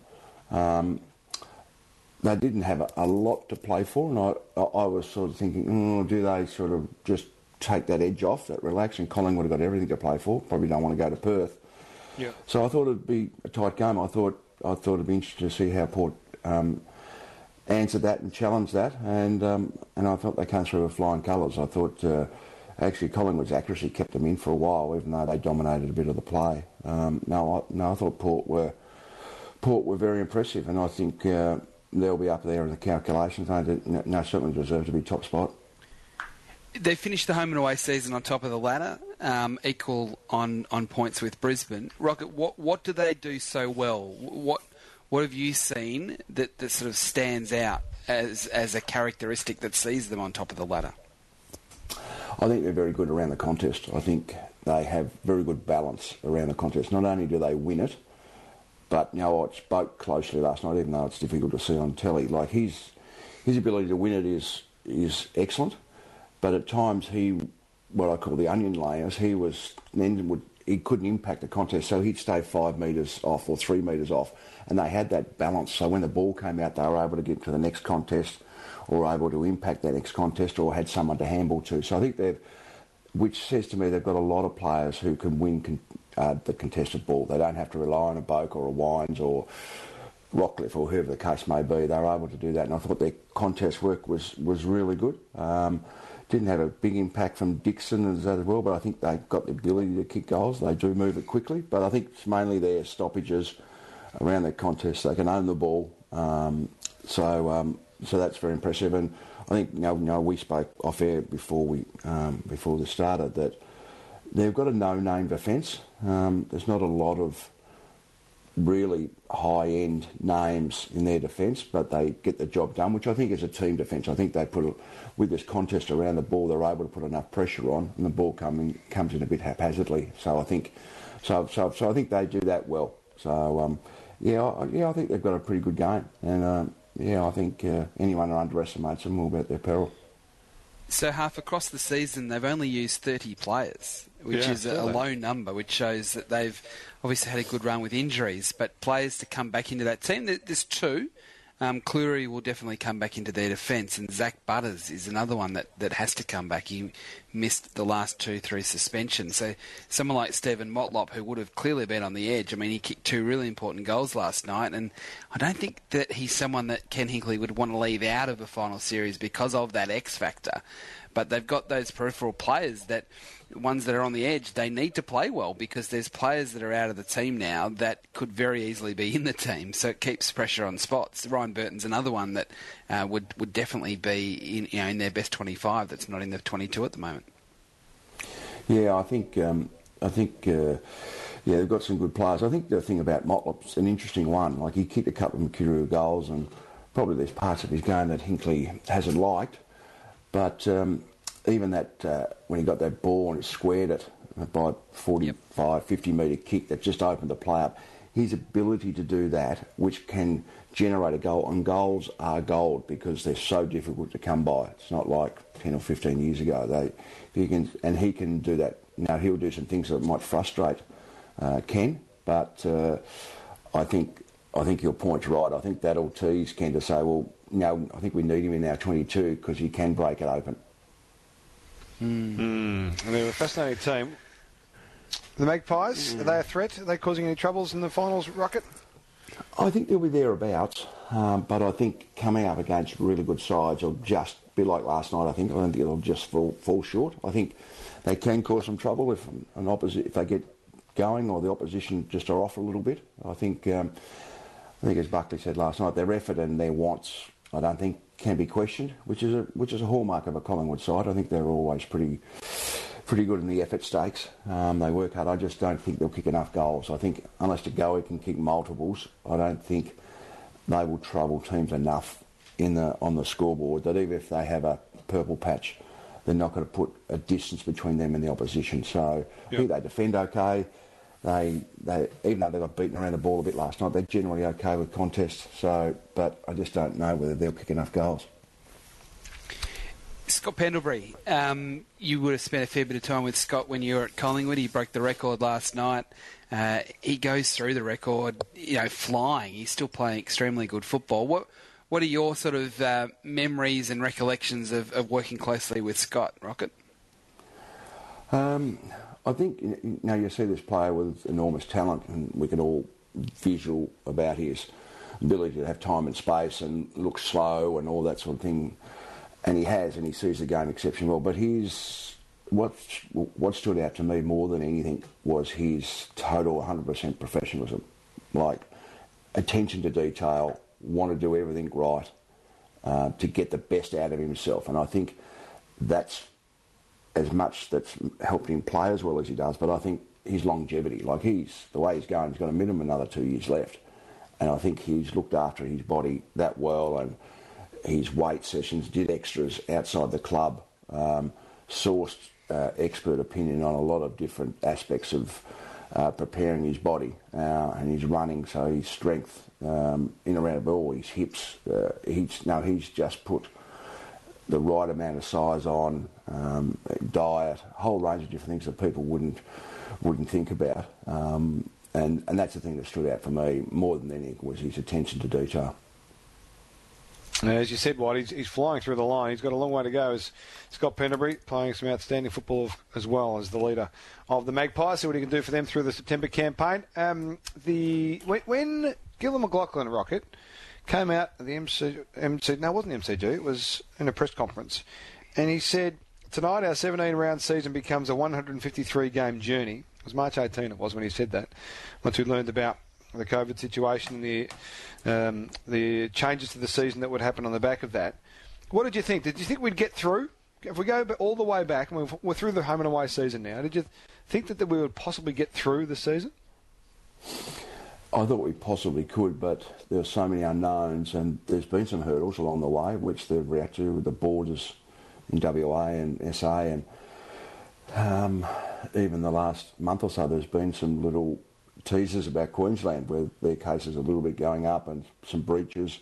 They didn't have a lot to play for, and I was sort of thinking, do they sort of just take that edge off, that relax, and Collingwood have got everything to play for, probably don't want to go to Perth. Yeah. So I thought it'd be a tight game. I thought it'd be interesting to see how Port answered that and challenged that, and I thought they came through with flying colours. I thought actually Collingwood's accuracy kept them in for a while, even though they dominated a bit of the play. I thought Port were very impressive, and I think they'll be up there in the calculations. They certainly deserve to be top spot. They finished the home and away season on top of the ladder, equal on points with Brisbane. Rocket, what do they do so well? What have you seen that sort of stands out as a characteristic that sees them on top of the ladder? I think they're very good around the contest. I think they have very good balance around the contest. Not only do they win it, but I spoke closely last night, even though it's difficult to see on telly. Like his ability to win it is excellent, but at times what I call the onion layers, he couldn't impact the contest, so he'd stay 5 metres off or 3 metres off, and they had that balance. So when the ball came out, they were able to get to the next contest, or able to impact that next contest, or had someone to handball to. So I think which says to me they've got a lot of players who can win the contested ball. They don't have to rely on a Boak or a Wines or Rockcliffe or whoever the case may be. They're able to do that, and I thought their contest work was really good. Didn't have a big impact from Dixon as well, but I think they've got the ability to kick goals. They do move it quickly, but I think it's mainly their stoppages around their contest. They can own the ball. So that's very impressive. And I think we spoke off air before this started that they've got a no-name defence. There's not a lot of really high-end names in their defence, but they get the job done, which I think is a team defence. I think they with this contest around the ball, they're able to put enough pressure on, and the ball comes in a bit haphazardly. So I think they do that well. So I think they've got a pretty good game, and I think anyone who underestimates them will be at their peril. So half across the season, they've only used 30 players, which is a low number, which shows that they've obviously had a good run with injuries. But players to come back into that team, there's two. Cleary will definitely come back into their defence, and Zach Butters is another one that has to come back. He missed the last 2 through suspension. So someone like Stephen Motlop, who would have clearly been on the edge, I mean, he kicked 2 really important goals last night, and I don't think that he's someone that Ken Hinkley would want to leave out of a final series because of that X factor. But they've got those peripheral players ones that are on the edge, they need to play well because there's players that are out of the team now that could very easily be in the team. So it keeps pressure on spots. Ryan Burton's another one that would definitely be in their best 25 that's not in the 22 at the moment. Yeah, I think they've got some good players. I think the thing about Motlop's an interesting one. Like, he kicked a couple of Mercury goals, and probably there's parts of his game that Hinkley hasn't liked. But even that, when he got that ball and squared it by 45, 50 metre kick that just opened the play up, his ability to do that, which can generate a goal, and goals are gold because they're so difficult to come by. It's not like 10 or 15 years ago. He can do that. Now, he'll do some things that might frustrate Ken, but I think your point's right. I think that'll tease Ken to say, well, no, I think we need him in our 22 because he can break it open. And they're a fascinating team. The Magpies, are they a threat? Are they causing any troubles in the finals, Rocket? I think they'll be thereabouts, but I think coming up against really good sides will just be like last night. I don't think it'll just fall short. I think they can cause some trouble if they get going or the opposition just are off a little bit. I think as Buckley said last night, their effort and their wants, I don't think can be questioned, which is a hallmark of a Collingwood side. I think they're always pretty good in the effort stakes. They work hard. I just don't think they'll kick enough goals. I think unless DeGoey can kick multiples, I don't think they will trouble teams enough on the scoreboard that even if they have a purple patch, they're not going to put a distance between them and the opposition. So I think they defend okay. They even though they got beaten around the ball a bit last night, they're generally okay with contests. But I just don't know whether they'll kick enough goals. Scott Pendlebury, you would have spent a fair bit of time with Scott when you were at Collingwood. He broke the record last night. He goes through the record, flying. He's still playing extremely good football. What are your sort of memories and recollections of working closely with Scott, Rocket? I think you see this player with enormous talent, and we can all visual about his ability to have time and space and look slow and all that sort of thing. And he sees the game exceptionally well. But what stood out to me more than anything was his total 100% professionalism, like attention to detail, want to do everything right to get the best out of himself. And I think that's helped him play as well as he does. But I think his longevity, the way he's going, he's got a minimum another 2 years left. And I think he's looked after his body that well, and his weight sessions, did extras outside the club, sourced expert opinion on a lot of different aspects of preparing his body and his running, so his strength in and around the ball, his hips. He's just put the right amount of size on, diet, a whole range of different things that people wouldn't think about. And that's the thing that stood out for me more than anything was his attention to detail. As you said, White, he's flying through the line. He's got a long way to go as Scott Pendlebury, playing some outstanding football as well as the leader of the Magpies. See what he can do for them through the September campaign. When Gillon McLachlan, Rocket, came out at the MC, no, it wasn't the MCG, it was in a press conference, and he said, tonight our 17-round season becomes a 153-game journey. It was March 18, it was when he said that, once we learned about the COVID situation, the changes to the season that would happen on the back of that. What did you think? Did you think we'd get through? If we go all the way back, and we're through the home and away season now, did you think that we would possibly get through the season? I thought we possibly could, but there were so many unknowns, and there's been some hurdles along the way, which they've reacted to with the borders in WA and SA, and even the last month or so, there's been some little teasers about Queensland where their cases are a little bit going up and some breaches.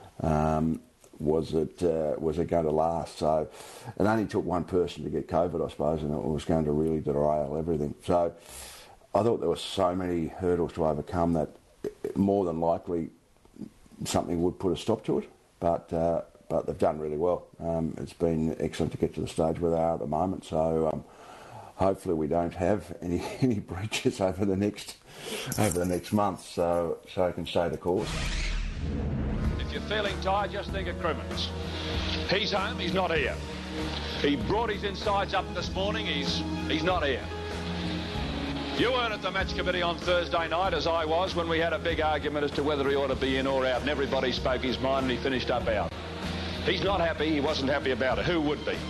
Was it going to last? So it only took one person to get COVID, I suppose, and it was going to really derail everything. So I thought there were so many hurdles to overcome that more than likely something would put a stop to it. But they've done really well. It's been excellent to get to the stage where they are at the moment. So hopefully we don't have any breaches over the next month, so I can stay the course. If you're feeling tired, just think of Crimmins. He's home, he's not here. He brought his insides up this morning, he's not here. You weren't at the match committee on Thursday night, as I was, when we had a big argument as to whether he ought to be in or out, and everybody spoke his mind and he finished up out. He's not happy, he wasn't happy about it. Who would be?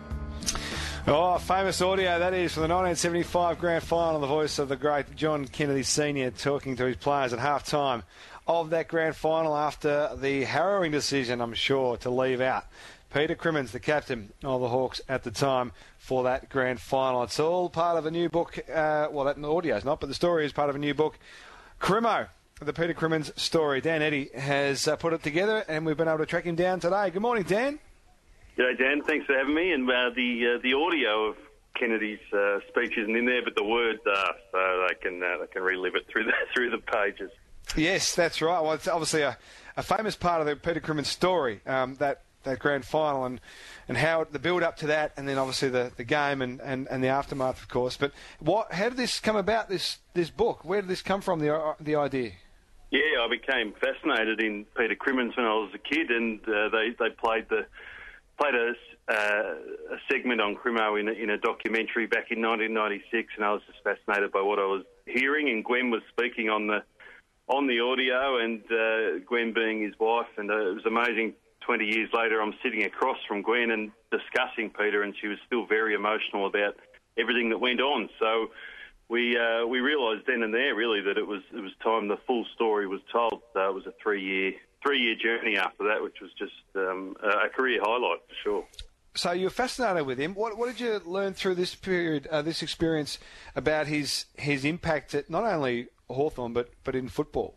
Oh, famous audio that is from the 1975 Grand Final, the voice of the great John Kennedy Sr. talking to his players at half-time of that Grand Final after the harrowing decision, I'm sure, to leave out Peter Crimmins, the captain of the Hawks at the time, for that Grand Final. It's all part of a new book. Well, that audio is not, but the story is part of a new book, Crimo, the Peter Crimmins story. Dan Eddy has put it together, and we've been able to track him down today. Good morning, Dan. G'day, Dan. Thanks for having me. And the audio of Kennedy's speech isn't in there, but the words are, so they can relive it through the pages. Yes, that's right. Well, it's obviously a famous part of the Peter Crimmins story, that Grand Final, and how the build up to that, and then obviously the game and the aftermath, of course. But how did this come about? This book? Where did this come from? The idea? Yeah, I became fascinated in Peter Crimmins when I was a kid, and they played a segment on Crimo in a documentary back in 1996, and I was just fascinated by what I was hearing. And Gwen was speaking on the audio, and Gwen being his wife, and it was amazing. 20 years later, I'm sitting across from Gwen and discussing Peter, and she was still very emotional about everything that went on. So we realised then and there really that it was time the full story was told. So it was a three-year journey after that, which was just a career highlight for sure. So you were fascinated with him. What did you learn through this period, this experience, about his impact at not only Hawthorn but in football?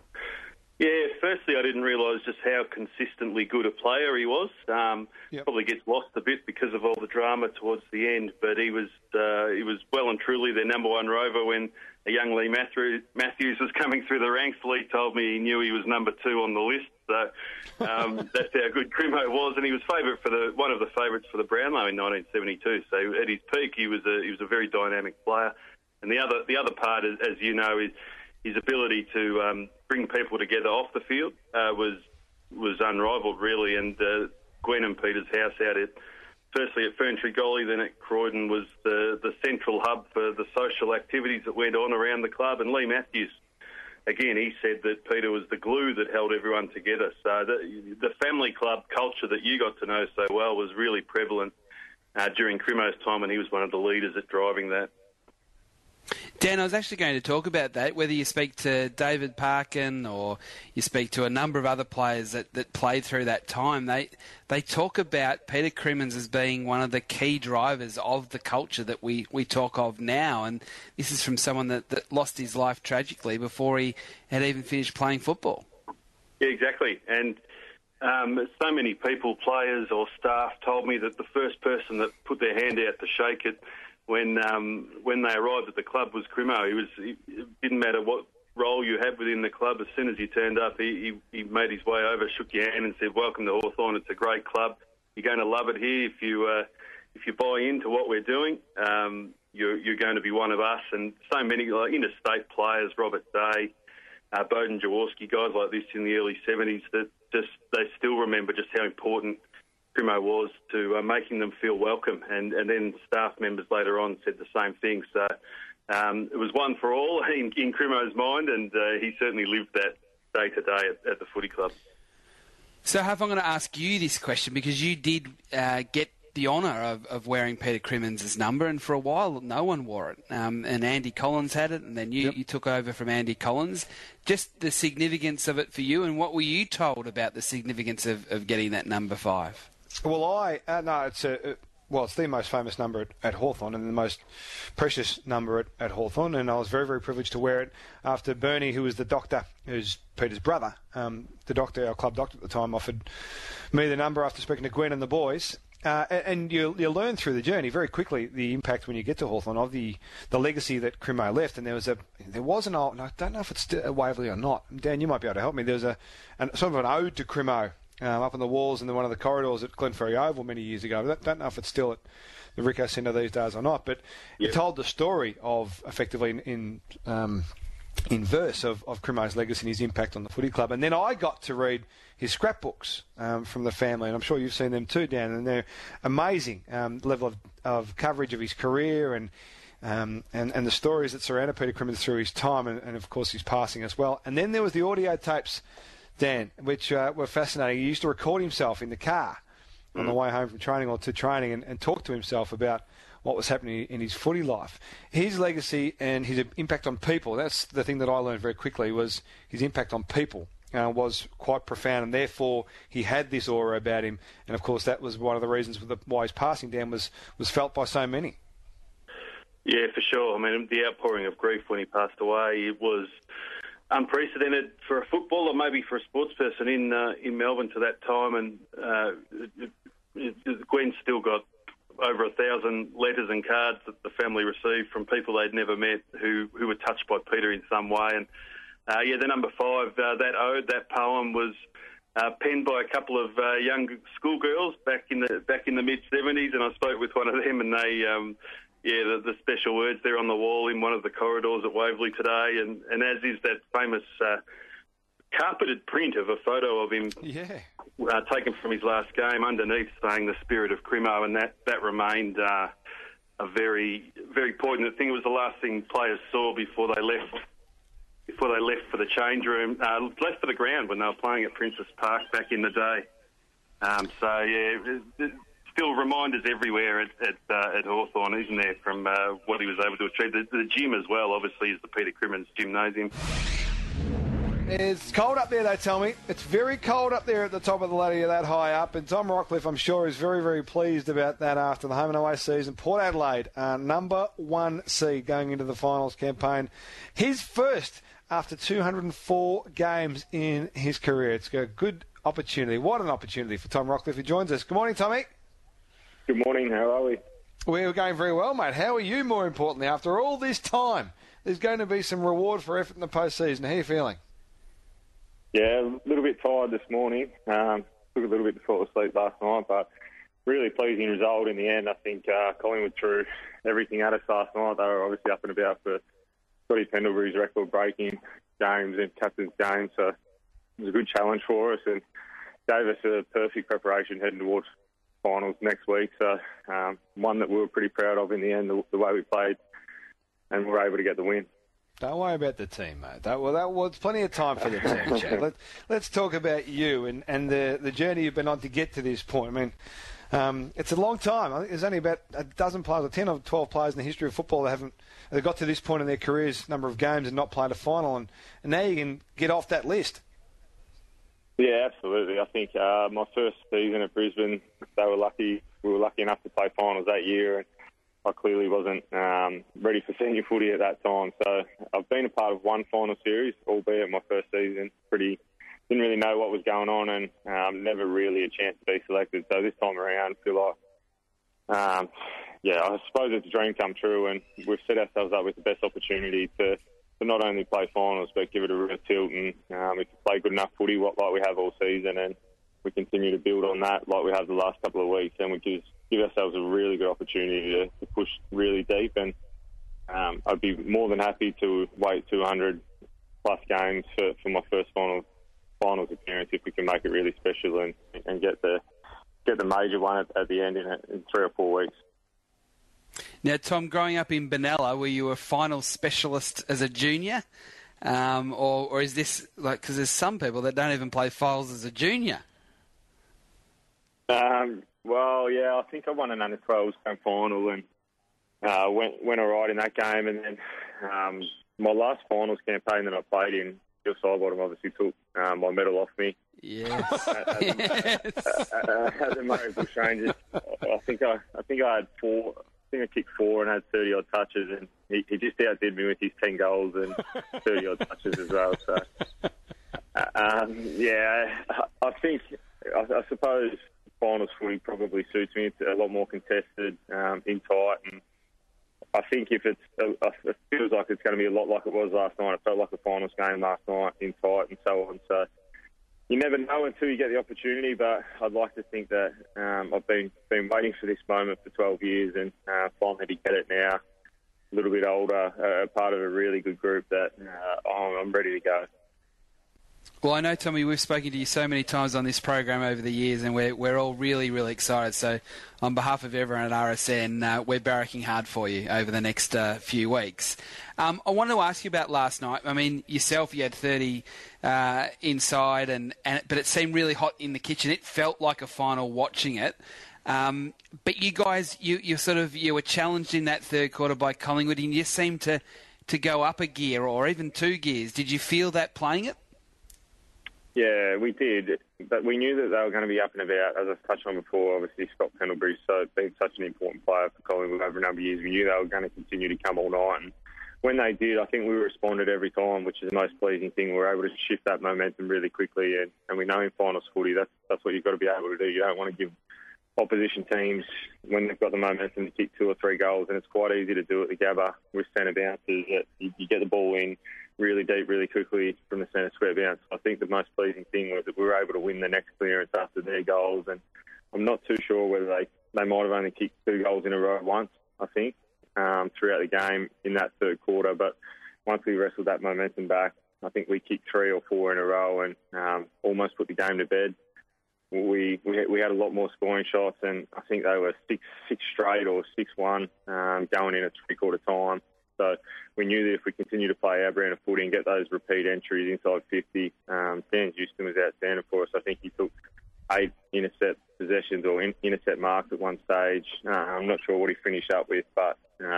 Yeah, firstly, I didn't realise just how consistently good a player he was. Probably gets lost a bit because of all the drama towards the end, but he was well and truly their number one rover when a young Lee Matthews was coming through the ranks. Lee told me he knew he was number 2 on the list, so that's how good Crimo was, and he was one of the favourites for the Brownlow in 1972. So at his peak, he was a very dynamic player, and the other part, as you know, is his ability to bring people together off the field was unrivalled, really. And Gwen and Peter's house firstly at Ferntree Golly, then at Croydon, was the central hub for the social activities that went on around the club. And Lee Matthews, again, he said that Peter was the glue that held everyone together. So the family club culture that you got to know so well was really prevalent during Crimo's time, and he was one of the leaders at driving that. Dan, I was actually going to talk about that, whether you speak to David Parkin or you speak to a number of other players that played through that time. They talk about Peter Crimmins as being one of the key drivers of the culture that we talk of now, and this is from someone that lost his life tragically before he had even finished playing football. Yeah, exactly. And so many people, players or staff, told me that the first person that put their hand out to shake it when they arrived at the club was Crimo. It didn't matter what role you had within the club. As soon as you turned up, he made his way over, shook your hand and said, "Welcome to Hawthorn. It's a great club. You're going to love it here if you buy into what we're doing. You're going to be one of us." And so many interstate players, Robert Day, Bowden Jaworski, guys like this in the early 70s, that they still remember just how important Crimo was to making them feel welcome, and then staff members later on said the same thing. So it was one for all in Crimo's mind, and he certainly lived that day to day at the footy club. So, Huff, I'm going to ask you this question because you did get the honour of wearing Peter Crimmins' number, and for a while no one wore it. And Andy Collins had it, and then you took over from Andy Collins. Just the significance of it for you, and what were you told about the significance of getting that number 5? Well, it's the most famous number at Hawthorn and the most precious number at Hawthorn, and I was very, very privileged to wear it after Bernie, who was the doctor, who's Peter's brother, the doctor, our club doctor at the time, offered me the number after speaking to Gwen and the boys. And you learn through the journey very quickly the impact when you get to Hawthorn of the legacy that Crimo left. And there was an old, and I don't know if it's still at Waverley or not. Dan, you might be able to help me. There was sort of an ode to Crimo up on the walls in one of the corridors at Glenferrie Oval many years ago. I don't know if it's still at the Ricoh Centre these days or not, but it told the story of effectively in verse of Crimo's legacy and his impact on the footy club. And then I got to read his scrapbooks from the family, and I'm sure you've seen them too, Dan, and they're amazing level of coverage of his career and the stories that surrounded Peter Crimmins through his time and of course his passing as well. And then there was the audio tapes, Dan, which were fascinating. He used to record himself in the car on the way home from training or to training and talk to himself about what was happening in his footy life. His legacy and his impact on people, that's the thing that I learned very quickly, was his impact on people was quite profound, and therefore he had this aura about him. And of course that was one of the reasons why his passing, Dan, was felt by so many. Yeah, for sure. I mean, the outpouring of grief when he passed away, it was unprecedented for a footballer, maybe for a sports person in Melbourne to that time. And Gwen still got over 1,000 letters and cards that the family received from people they'd never met who were touched by Peter in some way. And the number 5, that ode, that poem was penned by a couple of young schoolgirls back in the mid 70s, and I spoke with one of them, and they. The special words there on the wall in one of the corridors at Waverley today, and as is that famous carpeted print of a photo of him taken from his last game underneath saying the spirit of Crimo, and that remained a very, very poignant thing. It was the last thing players saw before they left for the change room, left for the ground when they were playing at Princess Park back in the day. Still reminders everywhere at Hawthorn, isn't there, from what he was able to achieve. The gym as well, obviously, is the Peter Crimmins Gymnasium. It's cold up there, they tell me. It's very cold up there at the top of the ladder, that high up. And Tom Rockcliffe, I'm sure, is very, very pleased about that after the home and away season. Port Adelaide, number 1 seed going into the finals campaign. His first after 204 games in his career. It's a good opportunity. What an opportunity for Tom Rockcliffe, who joins us. Good morning, Tommy. Good morning. How are we? We're going very well, mate. How are you, more importantly? After all this time, there's going to be some reward for effort in the postseason. How are you feeling? Yeah, a little bit tired this morning. Took a little bit to fall asleep last night, but really pleasing result in the end. I think Collingwood threw everything at us last night. They were obviously up and about for Scotty Pendlebury's record-breaking games and captain's game, so it was a good challenge for us and gave us a perfect preparation heading towards finals next week. So one that we were pretty proud of in the end, the way we played, and we were able to get the win. Don't worry about the team, mate. That was plenty of time for the team, Chad. Let's talk about you and the journey you've been on to get to this point. I mean, it's a long time. I think there's only about a dozen players, or 10 or 12 players in the history of football that got to this point in their careers, number of games, and not played a final. And now you can get off that list. Yeah, absolutely. I think my first season at Brisbane, we were lucky enough to play finals that year, and I clearly wasn't ready for senior footy at that time. So I've been a part of one final series, albeit my first season. Didn't really know what was going on, and never really a chance to be selected. So this time around, I feel like, I suppose it's a dream come true, and we've set ourselves up with the best opportunity to not only play finals, but give it a real tilt. And if we play good enough footy like we have all season, and we continue to build on that like we have the last couple of weeks, then we give ourselves a really good opportunity to push really deep. And I'd be more than happy to wait 200-plus games for my first finals appearance if we can make it really special and get the major one at the end in 3 or 4 weeks. Now, Tom, growing up in Benalla, were you a final specialist as a junior? Or is this, like, because there's some people that don't even play finals as a junior? Well, yeah, I think I won an under-12s grand final and went all right in that game. And then my last finals campaign that I played in, Bill Sidebottom obviously took my medal off me. Yes. At the Murray Bush Rangers. I think I had 4. I think I kicked 4 and had 30-odd touches, and he just outdid me with his 10 goals and 30-odd touches as well. So, I think, I suppose finals footy probably suits me. It's a lot more contested, in tight, and I think if it feels like it's going to be a lot like it was last night. It felt like a finals game last night in tight and so on. So you never know until you get the opportunity, but I'd like to think that I've been waiting for this moment for 12 years and finally to get it now, a little bit older, part of a really good group that I'm ready to go. Well, I know, Tommy, we've spoken to you so many times on this program over the years, and we're all really, really excited. So on behalf of everyone at RSN, we're barracking hard for you over the next few weeks. I wanted to ask you about last night. I mean, yourself, you had 30 inside, but it seemed really hot in the kitchen. It felt like a final watching it. But you guys, you were challenged in that third quarter by Collingwood, and you seemed to go up a gear or even 2 gears. Did you feel that playing it? Yeah, we did, but we knew that they were going to be up and about. As I've touched on before, obviously Scott Pendlebury, so being such an important player for Collingwood over a number of years, we knew they were going to continue to come all night. And when they did, I think we responded every time, which is the most pleasing thing. We were able to shift that momentum really quickly, and we know in finals footy that's what you've got to be able to do. You don't want to give opposition teams, when they've got the momentum, to kick 2 or 3 goals, and it's quite easy to do at the Gabba with centre bounces. You get the ball in really deep, really quickly from the centre square bounce. I think the most pleasing thing was that we were able to win the next clearance after their goals, and I'm not too sure whether they might have only kicked 2 goals in a row once, I think, throughout the game in that third quarter. But once we wrestled that momentum back, I think we kicked 3 or 4 in a row and almost put the game to bed. We had a lot more scoring shots, and I think they were 6 straight or 6-1 going in at 3-quarter time. So we knew that if we continue to play our brand of footy and get those repeat entries inside 50, Dan Houston was outstanding for us. I think he took 8 intercept possessions or intercept marks at one stage. I'm not sure what he finished up with, but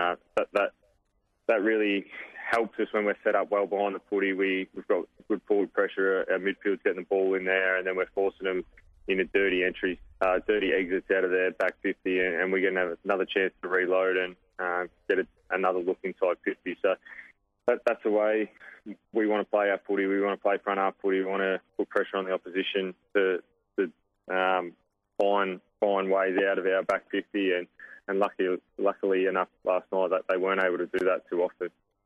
that really helps us when we're set up well behind the footy. We've got good forward pressure. Our midfield's getting the ball in there, and then we're forcing them into dirty entries, dirty exits out of their back 50, and we're getting another chance to reload and get another look inside 50. So that's the way we want to play our footy. We want to play front half footy. We want to put pressure on the opposition to find ways out of our back 50, and luckily enough last night that they weren't able to do that too often.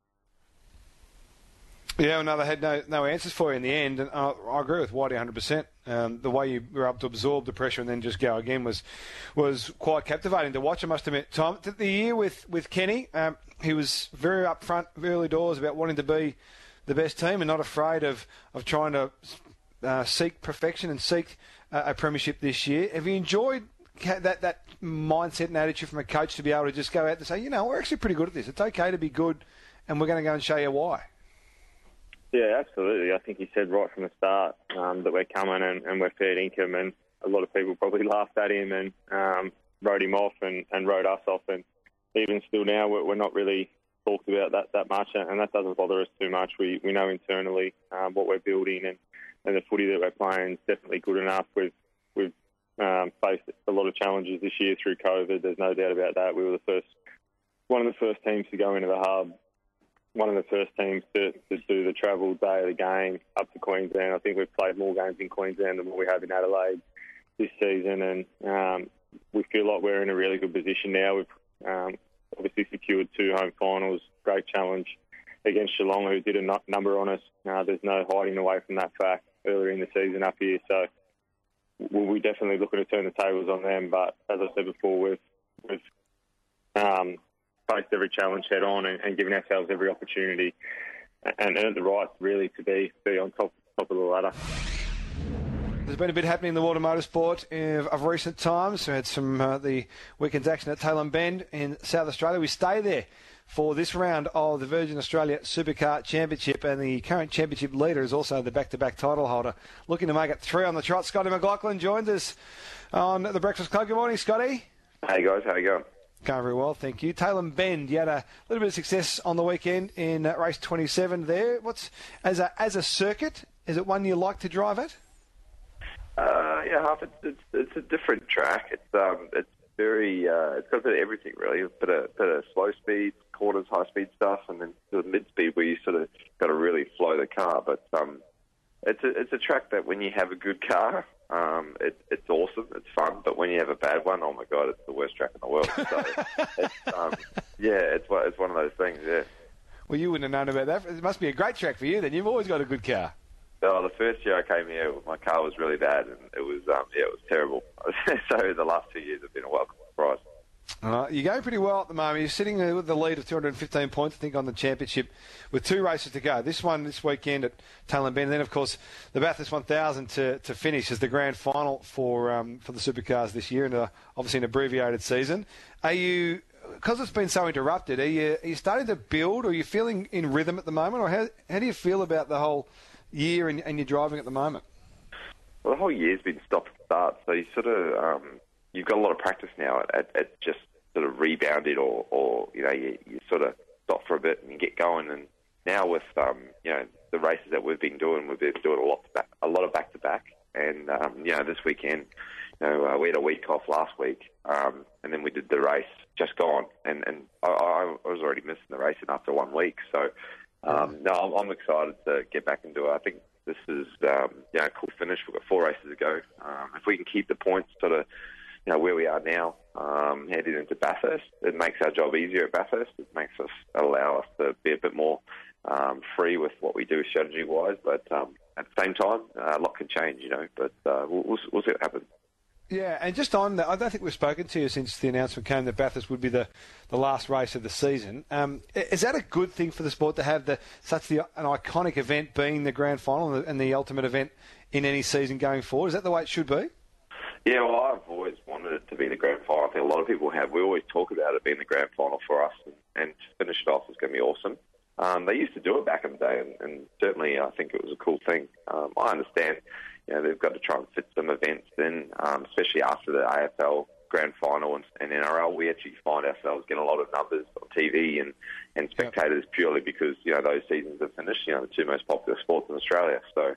Yeah, no, they had no answers for you in the end, and I agree with Whitey 100%. The way you were able to absorb the pressure and then just go again was quite captivating to watch, I must admit. Tom, the year with Kenny, he was very upfront, early doors about wanting to be the best team and not afraid of trying to seek perfection and seek a premiership this year. Have you enjoyed that mindset and attitude from a coach to be able to just go out and say, we're actually pretty good at this. It's okay to be good, and we're going to go and show you why? Yeah, absolutely. I think he said right from the start that we're coming and we're fair income, and a lot of people probably laughed at him and wrote him off and wrote us off. And even still now, we're not really talked about that much, and that doesn't bother us too much. We know internally what we're building, and the footy that we're playing is definitely good enough. We've faced a lot of challenges this year through COVID. There's no doubt about that. We were one of the first teams to go into the hub, one of the first teams to do the travel day of the game up to Queensland. I think we've played more games in Queensland than what we have in Adelaide this season, and we feel like we're in a really good position now. We've obviously secured 2 home finals, great challenge against Geelong, who did a number on us. There's no hiding away from that fact earlier in the season up here, so we're definitely looking to turn the tables on them. But as I said before, we've faced every challenge head on and given ourselves every opportunity and earned the right really to be on top of the ladder. There's been a bit happening in the water motorsport of recent times. We had some the weekend's action at Tailem Bend in South Australia. We stay there for this round of the Virgin Australia Supercar Championship, and the current championship leader is also the back-to-back title holder, looking to make it 3 on the trot. Scotty McLaughlin joins us on the Breakfast Club. Good morning, Scotty. Hey guys, how you going? Going very well, thank you. Tailem Bend, you had a little bit of success on the weekend in race 27 there. What's as a circuit? Is it one you like to drive at? Yeah, it's a different track. It's very it's got a bit of everything really. A bit of slow speed, corners, high speed stuff, and then the mid speed where you sort of got to really flow the car. But it's a track that when you have a good car, it's awesome, it's fun. But when you have a bad one, oh my god, it's the worst track in the world. So it's one of those things. Yeah. Well, you wouldn't have known about that. It must be a great track for you then. You've always got a good car. Oh, the first year I came here, my car was really bad, and it was terrible. So the last 2 years have been a welcome surprise. You're going pretty well at the moment. You're sitting there with the lead of 215 points, I think, on the championship, with 2 races to go. This one this weekend at Tailem Bend, and then of course the Bathurst 1000 to finish as the grand final for the supercars this year, and obviously an abbreviated season. Are you, because it's been so interrupted, are you starting to build, or are you feeling in rhythm at the moment, or how do you feel about the whole year and your driving at the moment? Well, the whole year's been stop and start, so you sort of you've got a lot of practice now at just sort of rebounded or you sort of stop for a bit and you get going. And now with the races that we've been doing a lot of back to back. And this weekend, we had a week off last week, and then we did the race just gone, and I was already missing the racing after 1 week. So I'm excited to get back into it. I think this is a cool finish. We've got 4 races to go. If we can keep the points sort of where we are now, heading into Bathurst, it makes our job easier at Bathurst. It makes us allow us to be a bit more free with what we do strategy-wise. But at the same time, a lot can change, But we'll see what happens. Yeah, and just on that, I don't think we've spoken to you since the announcement came that Bathurst would be the last race of the season. Is that a good thing for the sport to have an iconic event being the grand final and the ultimate event in any season going forward? Is that the way it should be? Yeah, well, I've always wanted it to be the grand final. I think a lot of people have. We always talk about it being the grand final for us, and to finish it off is going to be awesome. They used to do it back in the day, and certainly I think it was a cool thing. I understand, they've got to try and fit some events in, especially after the AFL grand final and NRL. We actually find ourselves getting a lot of numbers on TV and spectators purely because, those seasons have finished, the 2 most popular sports in Australia. So,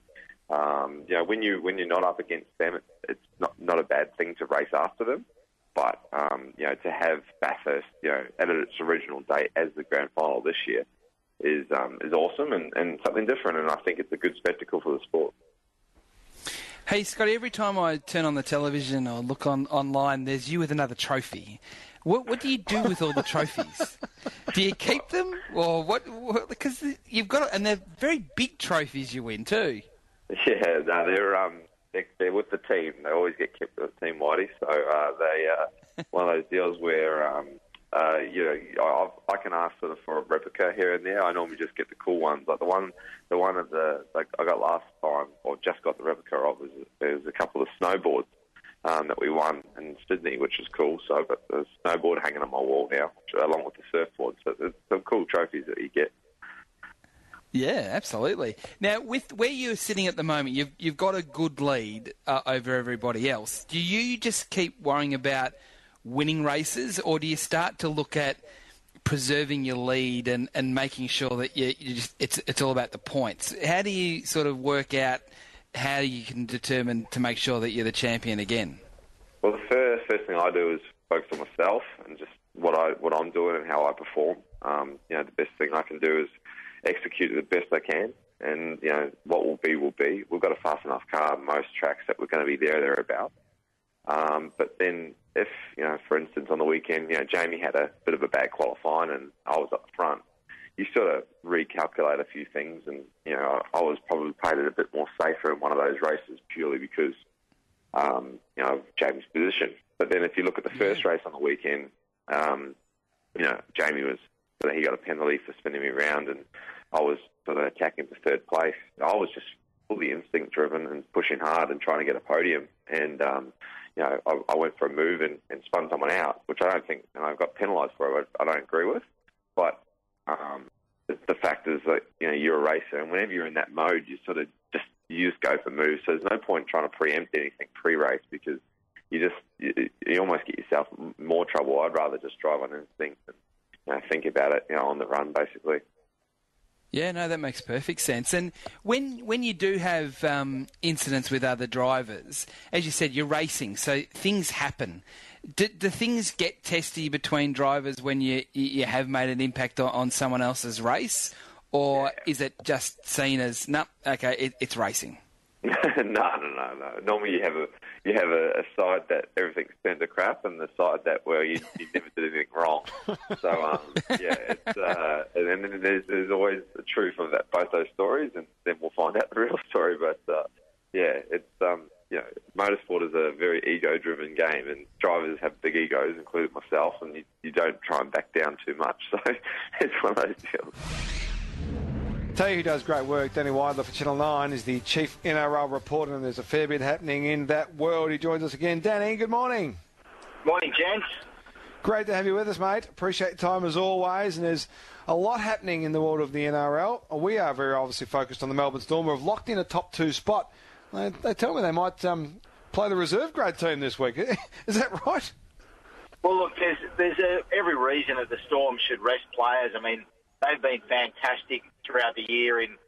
when you're not up against them, it's not a bad thing to race after them. But, to have Bathurst, at its original date as the grand final this year is awesome and something different. And I think it's a good spectacle for the sport. Hey, Scotty, every time I turn on the television or look online, there's you with another trophy. What do you do with all the trophies? Do you keep them? Or what? Because you've got, and they're very big trophies you win too. Yeah, no, they're with the team. They always get kept with the team, Whitey. So they one of those deals where I can ask for a replica here and there. I normally just get the cool ones, like the one I got last time, or just got the replica of. There's a couple of snowboards that we won in Sydney, which is cool. So I've got the snowboard hanging on my wall now, along with the surfboard. So there's some cool trophies that you get. Yeah, absolutely. Now, with where you're sitting at the moment, you've got a good lead over everybody else. Do you just keep worrying about winning races, or do you start to look at preserving your lead and making sure that it's all about the points? How do you sort of work out how you can determine to make sure that you're the champion again? Well, the first thing I do is focus on myself and just what I'm doing and how I perform. The best thing I can do is execute the best I can, and what will be will be. We've got a fast enough car on most tracks that we're going to be thereabouts. But then if, for instance, on the weekend, Jamie had a bit of a bad qualifying and I was up front, you sort of recalculate a few things, and, I was probably played it a bit more safer in one of those races purely because, of Jamie's position. But then if you look at the first race on the weekend, Jamie he got a penalty for spinning me around, and I was sort of attacking for third place. I was just fully instinct driven and pushing hard and trying to get a podium. And I went for a move and spun someone out, which I don't think, and I got penalised for it. I don't agree with. But the fact is that you're a racer, and whenever you're in that mode, you just go for moves. So there's no point trying to preempt anything pre-race, because you almost get yourself more trouble. I'd rather just drive on instinct and think about it on the run, basically. Yeah, no, that makes perfect sense. And when you do have incidents with other drivers, as you said, you're racing, so things happen. Do things get testy between drivers when you have made an impact on someone else's race, or is it just seen as it's racing? No. Normally you have a side that everything's turned to crap, and the side that you never did anything wrong. So it's and then there's always the truth of both those stories, and then we'll find out the real story. But it's motorsport is a very ego-driven game, and drivers have big egos, including myself, and you don't try and back down too much. So it's one of those deals. Tell you who does great work. Danny Weidler for Channel 9 is the chief NRL reporter, and there's a fair bit happening in that world. He joins us again. Danny, good morning. Morning, gents. Great to have you with us, mate. Appreciate your time as always. And there's a lot happening in the world of the NRL. We are very obviously focused on the Melbourne Storm, who have locked in a top 2 spot. They tell me they might play the reserve grade team this week. Is that right? Well, look, there's every reason that the Storm should rest players. I mean, they've been fantastic throughout the year in,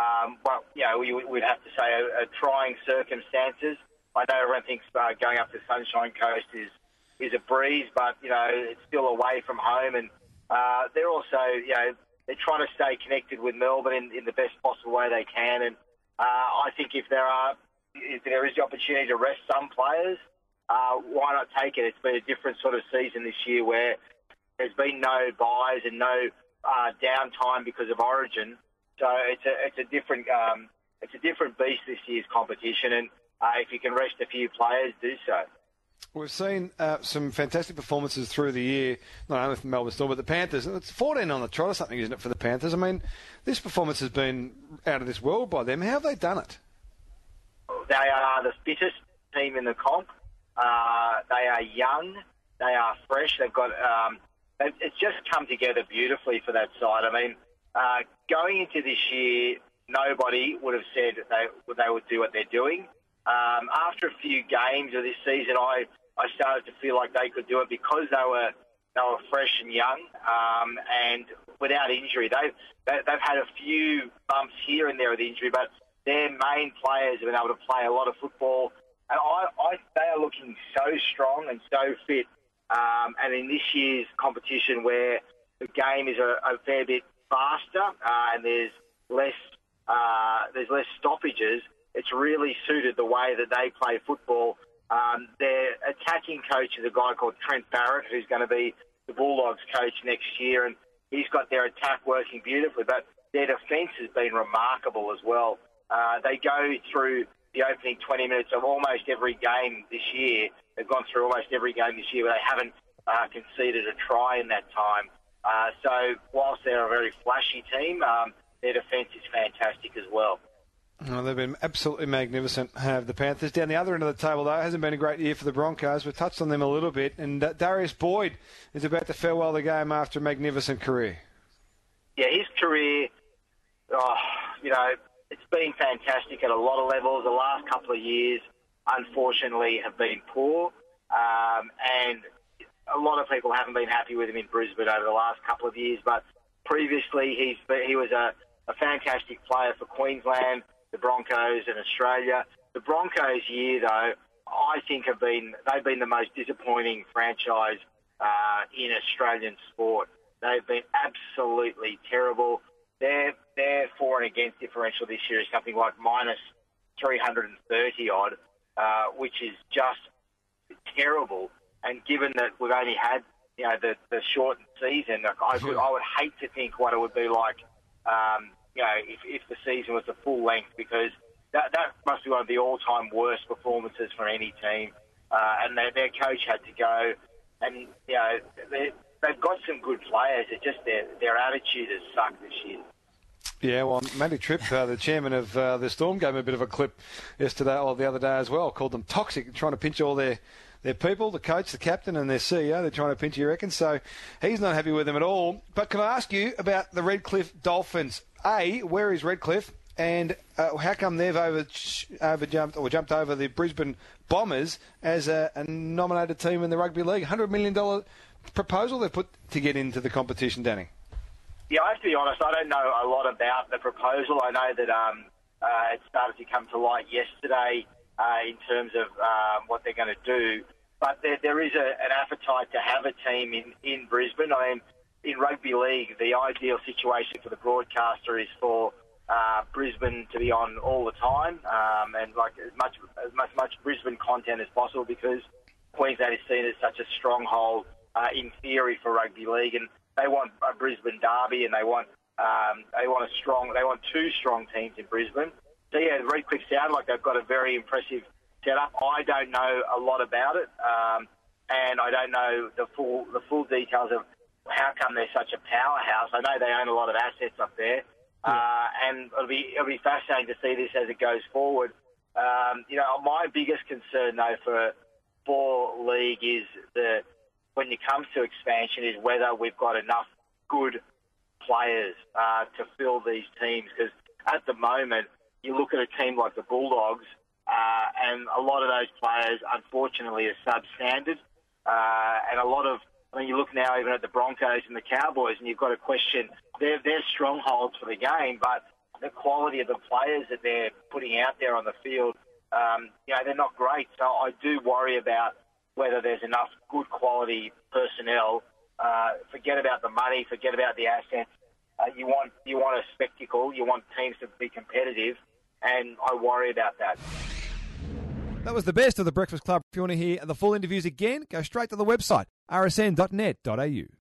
we'd have to say, a trying circumstances. I know everyone thinks going up to Sunshine Coast is a breeze, but, it's still away from home. And they're also, they're trying to stay connected with Melbourne in the best possible way they can. And I think if there is the opportunity to rest some players, why not take it? It's been a different sort of season this year where there's been no buys and no downtime because of Origin, so it's a different beast this year's competition, and if you can rest a few players, do so. We've seen some fantastic performances through the year, not only from Melbourne Storm but the Panthers. It's 14 on the trot or something, isn't it, for the Panthers? I mean, this performance has been out of this world by them. How have they done it? They are the fittest team in the comp. They are young. They are fresh. They've got. It's just come together beautifully for that side. I mean, going into this year, nobody would have said that they would do what they're doing. After a few games of this season, I started to feel like they could do it because they were fresh and young, and without injury. They've had a few bumps here and there with injury, but their main players have been able to play a lot of football, and they are looking so strong and so fit. And in this year's competition, where the game is a fair bit faster and there's less stoppages, it's really suited the way that they play football. Their attacking coach is a guy called Trent Barrett, who's going to be the Bulldogs coach next year, and he's got their attack working beautifully. But their defence has been remarkable as well. They go through the opening 20 minutes of almost every game this year. They've gone through almost every game this year where they haven't conceded a try in that time. So whilst they're a very flashy team, their defence is fantastic as well. Oh, they've been absolutely magnificent, have the Panthers. Down the other end of the table, though, it hasn't been a great year for the Broncos. We've touched on them a little bit. And Darius Boyd is about to farewell the game after a magnificent career. Yeah, his career, it's been fantastic at a lot of levels. The last couple of years, unfortunately, have been poor. And a lot of people haven't been happy with him in Brisbane over the last couple of years. But previously, he was a fantastic player for Queensland, the Broncos and Australia. The Broncos year, though, I think they've been the most disappointing franchise in Australian sport. They've been absolutely terrible. Their for and against differential this year is something like minus 330 odd, which is just terrible. And given that we've only had the shortened season, I would hate to think what it would be like. If the season was a full length, because that must be one of the all-time worst performances from any team. And their coach had to go, and they've got some good players. It's just their attitude has sucked this year. Yeah, well, Matty Tripp, the chairman of the Storm, gave me a bit of a clip yesterday or the other day as well. Called them toxic, trying to pinch all their people, the coach, the captain, and their CEO. They're trying to pinch, you reckon? So he's not happy with them at all. But can I ask you about the Redcliffe Dolphins? Where is Redcliffe? And how come they've jumped over the Brisbane Bombers as a nominated team in the Rugby League? $100 million proposal they've put to get into the competition, Danny. Yeah, I have to be honest, I don't know a lot about the proposal. I know that it started to come to light yesterday in terms of what they're going to do. But there is an appetite to have a team in Brisbane. I mean, in Rugby League, the ideal situation for the broadcaster is for Brisbane to be on all the time and like as much Brisbane content as possible, because Queensland is seen as such a stronghold in theory for Rugby League, and they want a Brisbane derby, and they want two strong teams in Brisbane. So yeah, Redcliffe sound like they've got a very impressive setup. I don't know a lot about it, and I don't know the full details of how come they're such a powerhouse. I know they own a lot of assets up there, and it'll be fascinating to see this as it goes forward. My biggest concern though for league is when it comes to expansion is whether we've got enough good players to fill these teams. Because at the moment, you look at a team like the Bulldogs, and a lot of those players, unfortunately, are substandard. And you look now even at the Broncos and the Cowboys, and you've got to question, they're strongholds for the game, but the quality of the players that they're putting out there on the field, they're not great. So I do worry about whether there's enough good quality personnel. Forget about the money, forget about the assets. You want a spectacle. You want teams to be competitive, and I worry about that. That was the best of the Breakfast Club. If you want to hear the full interviews again, go straight to the website, rsn.net.au.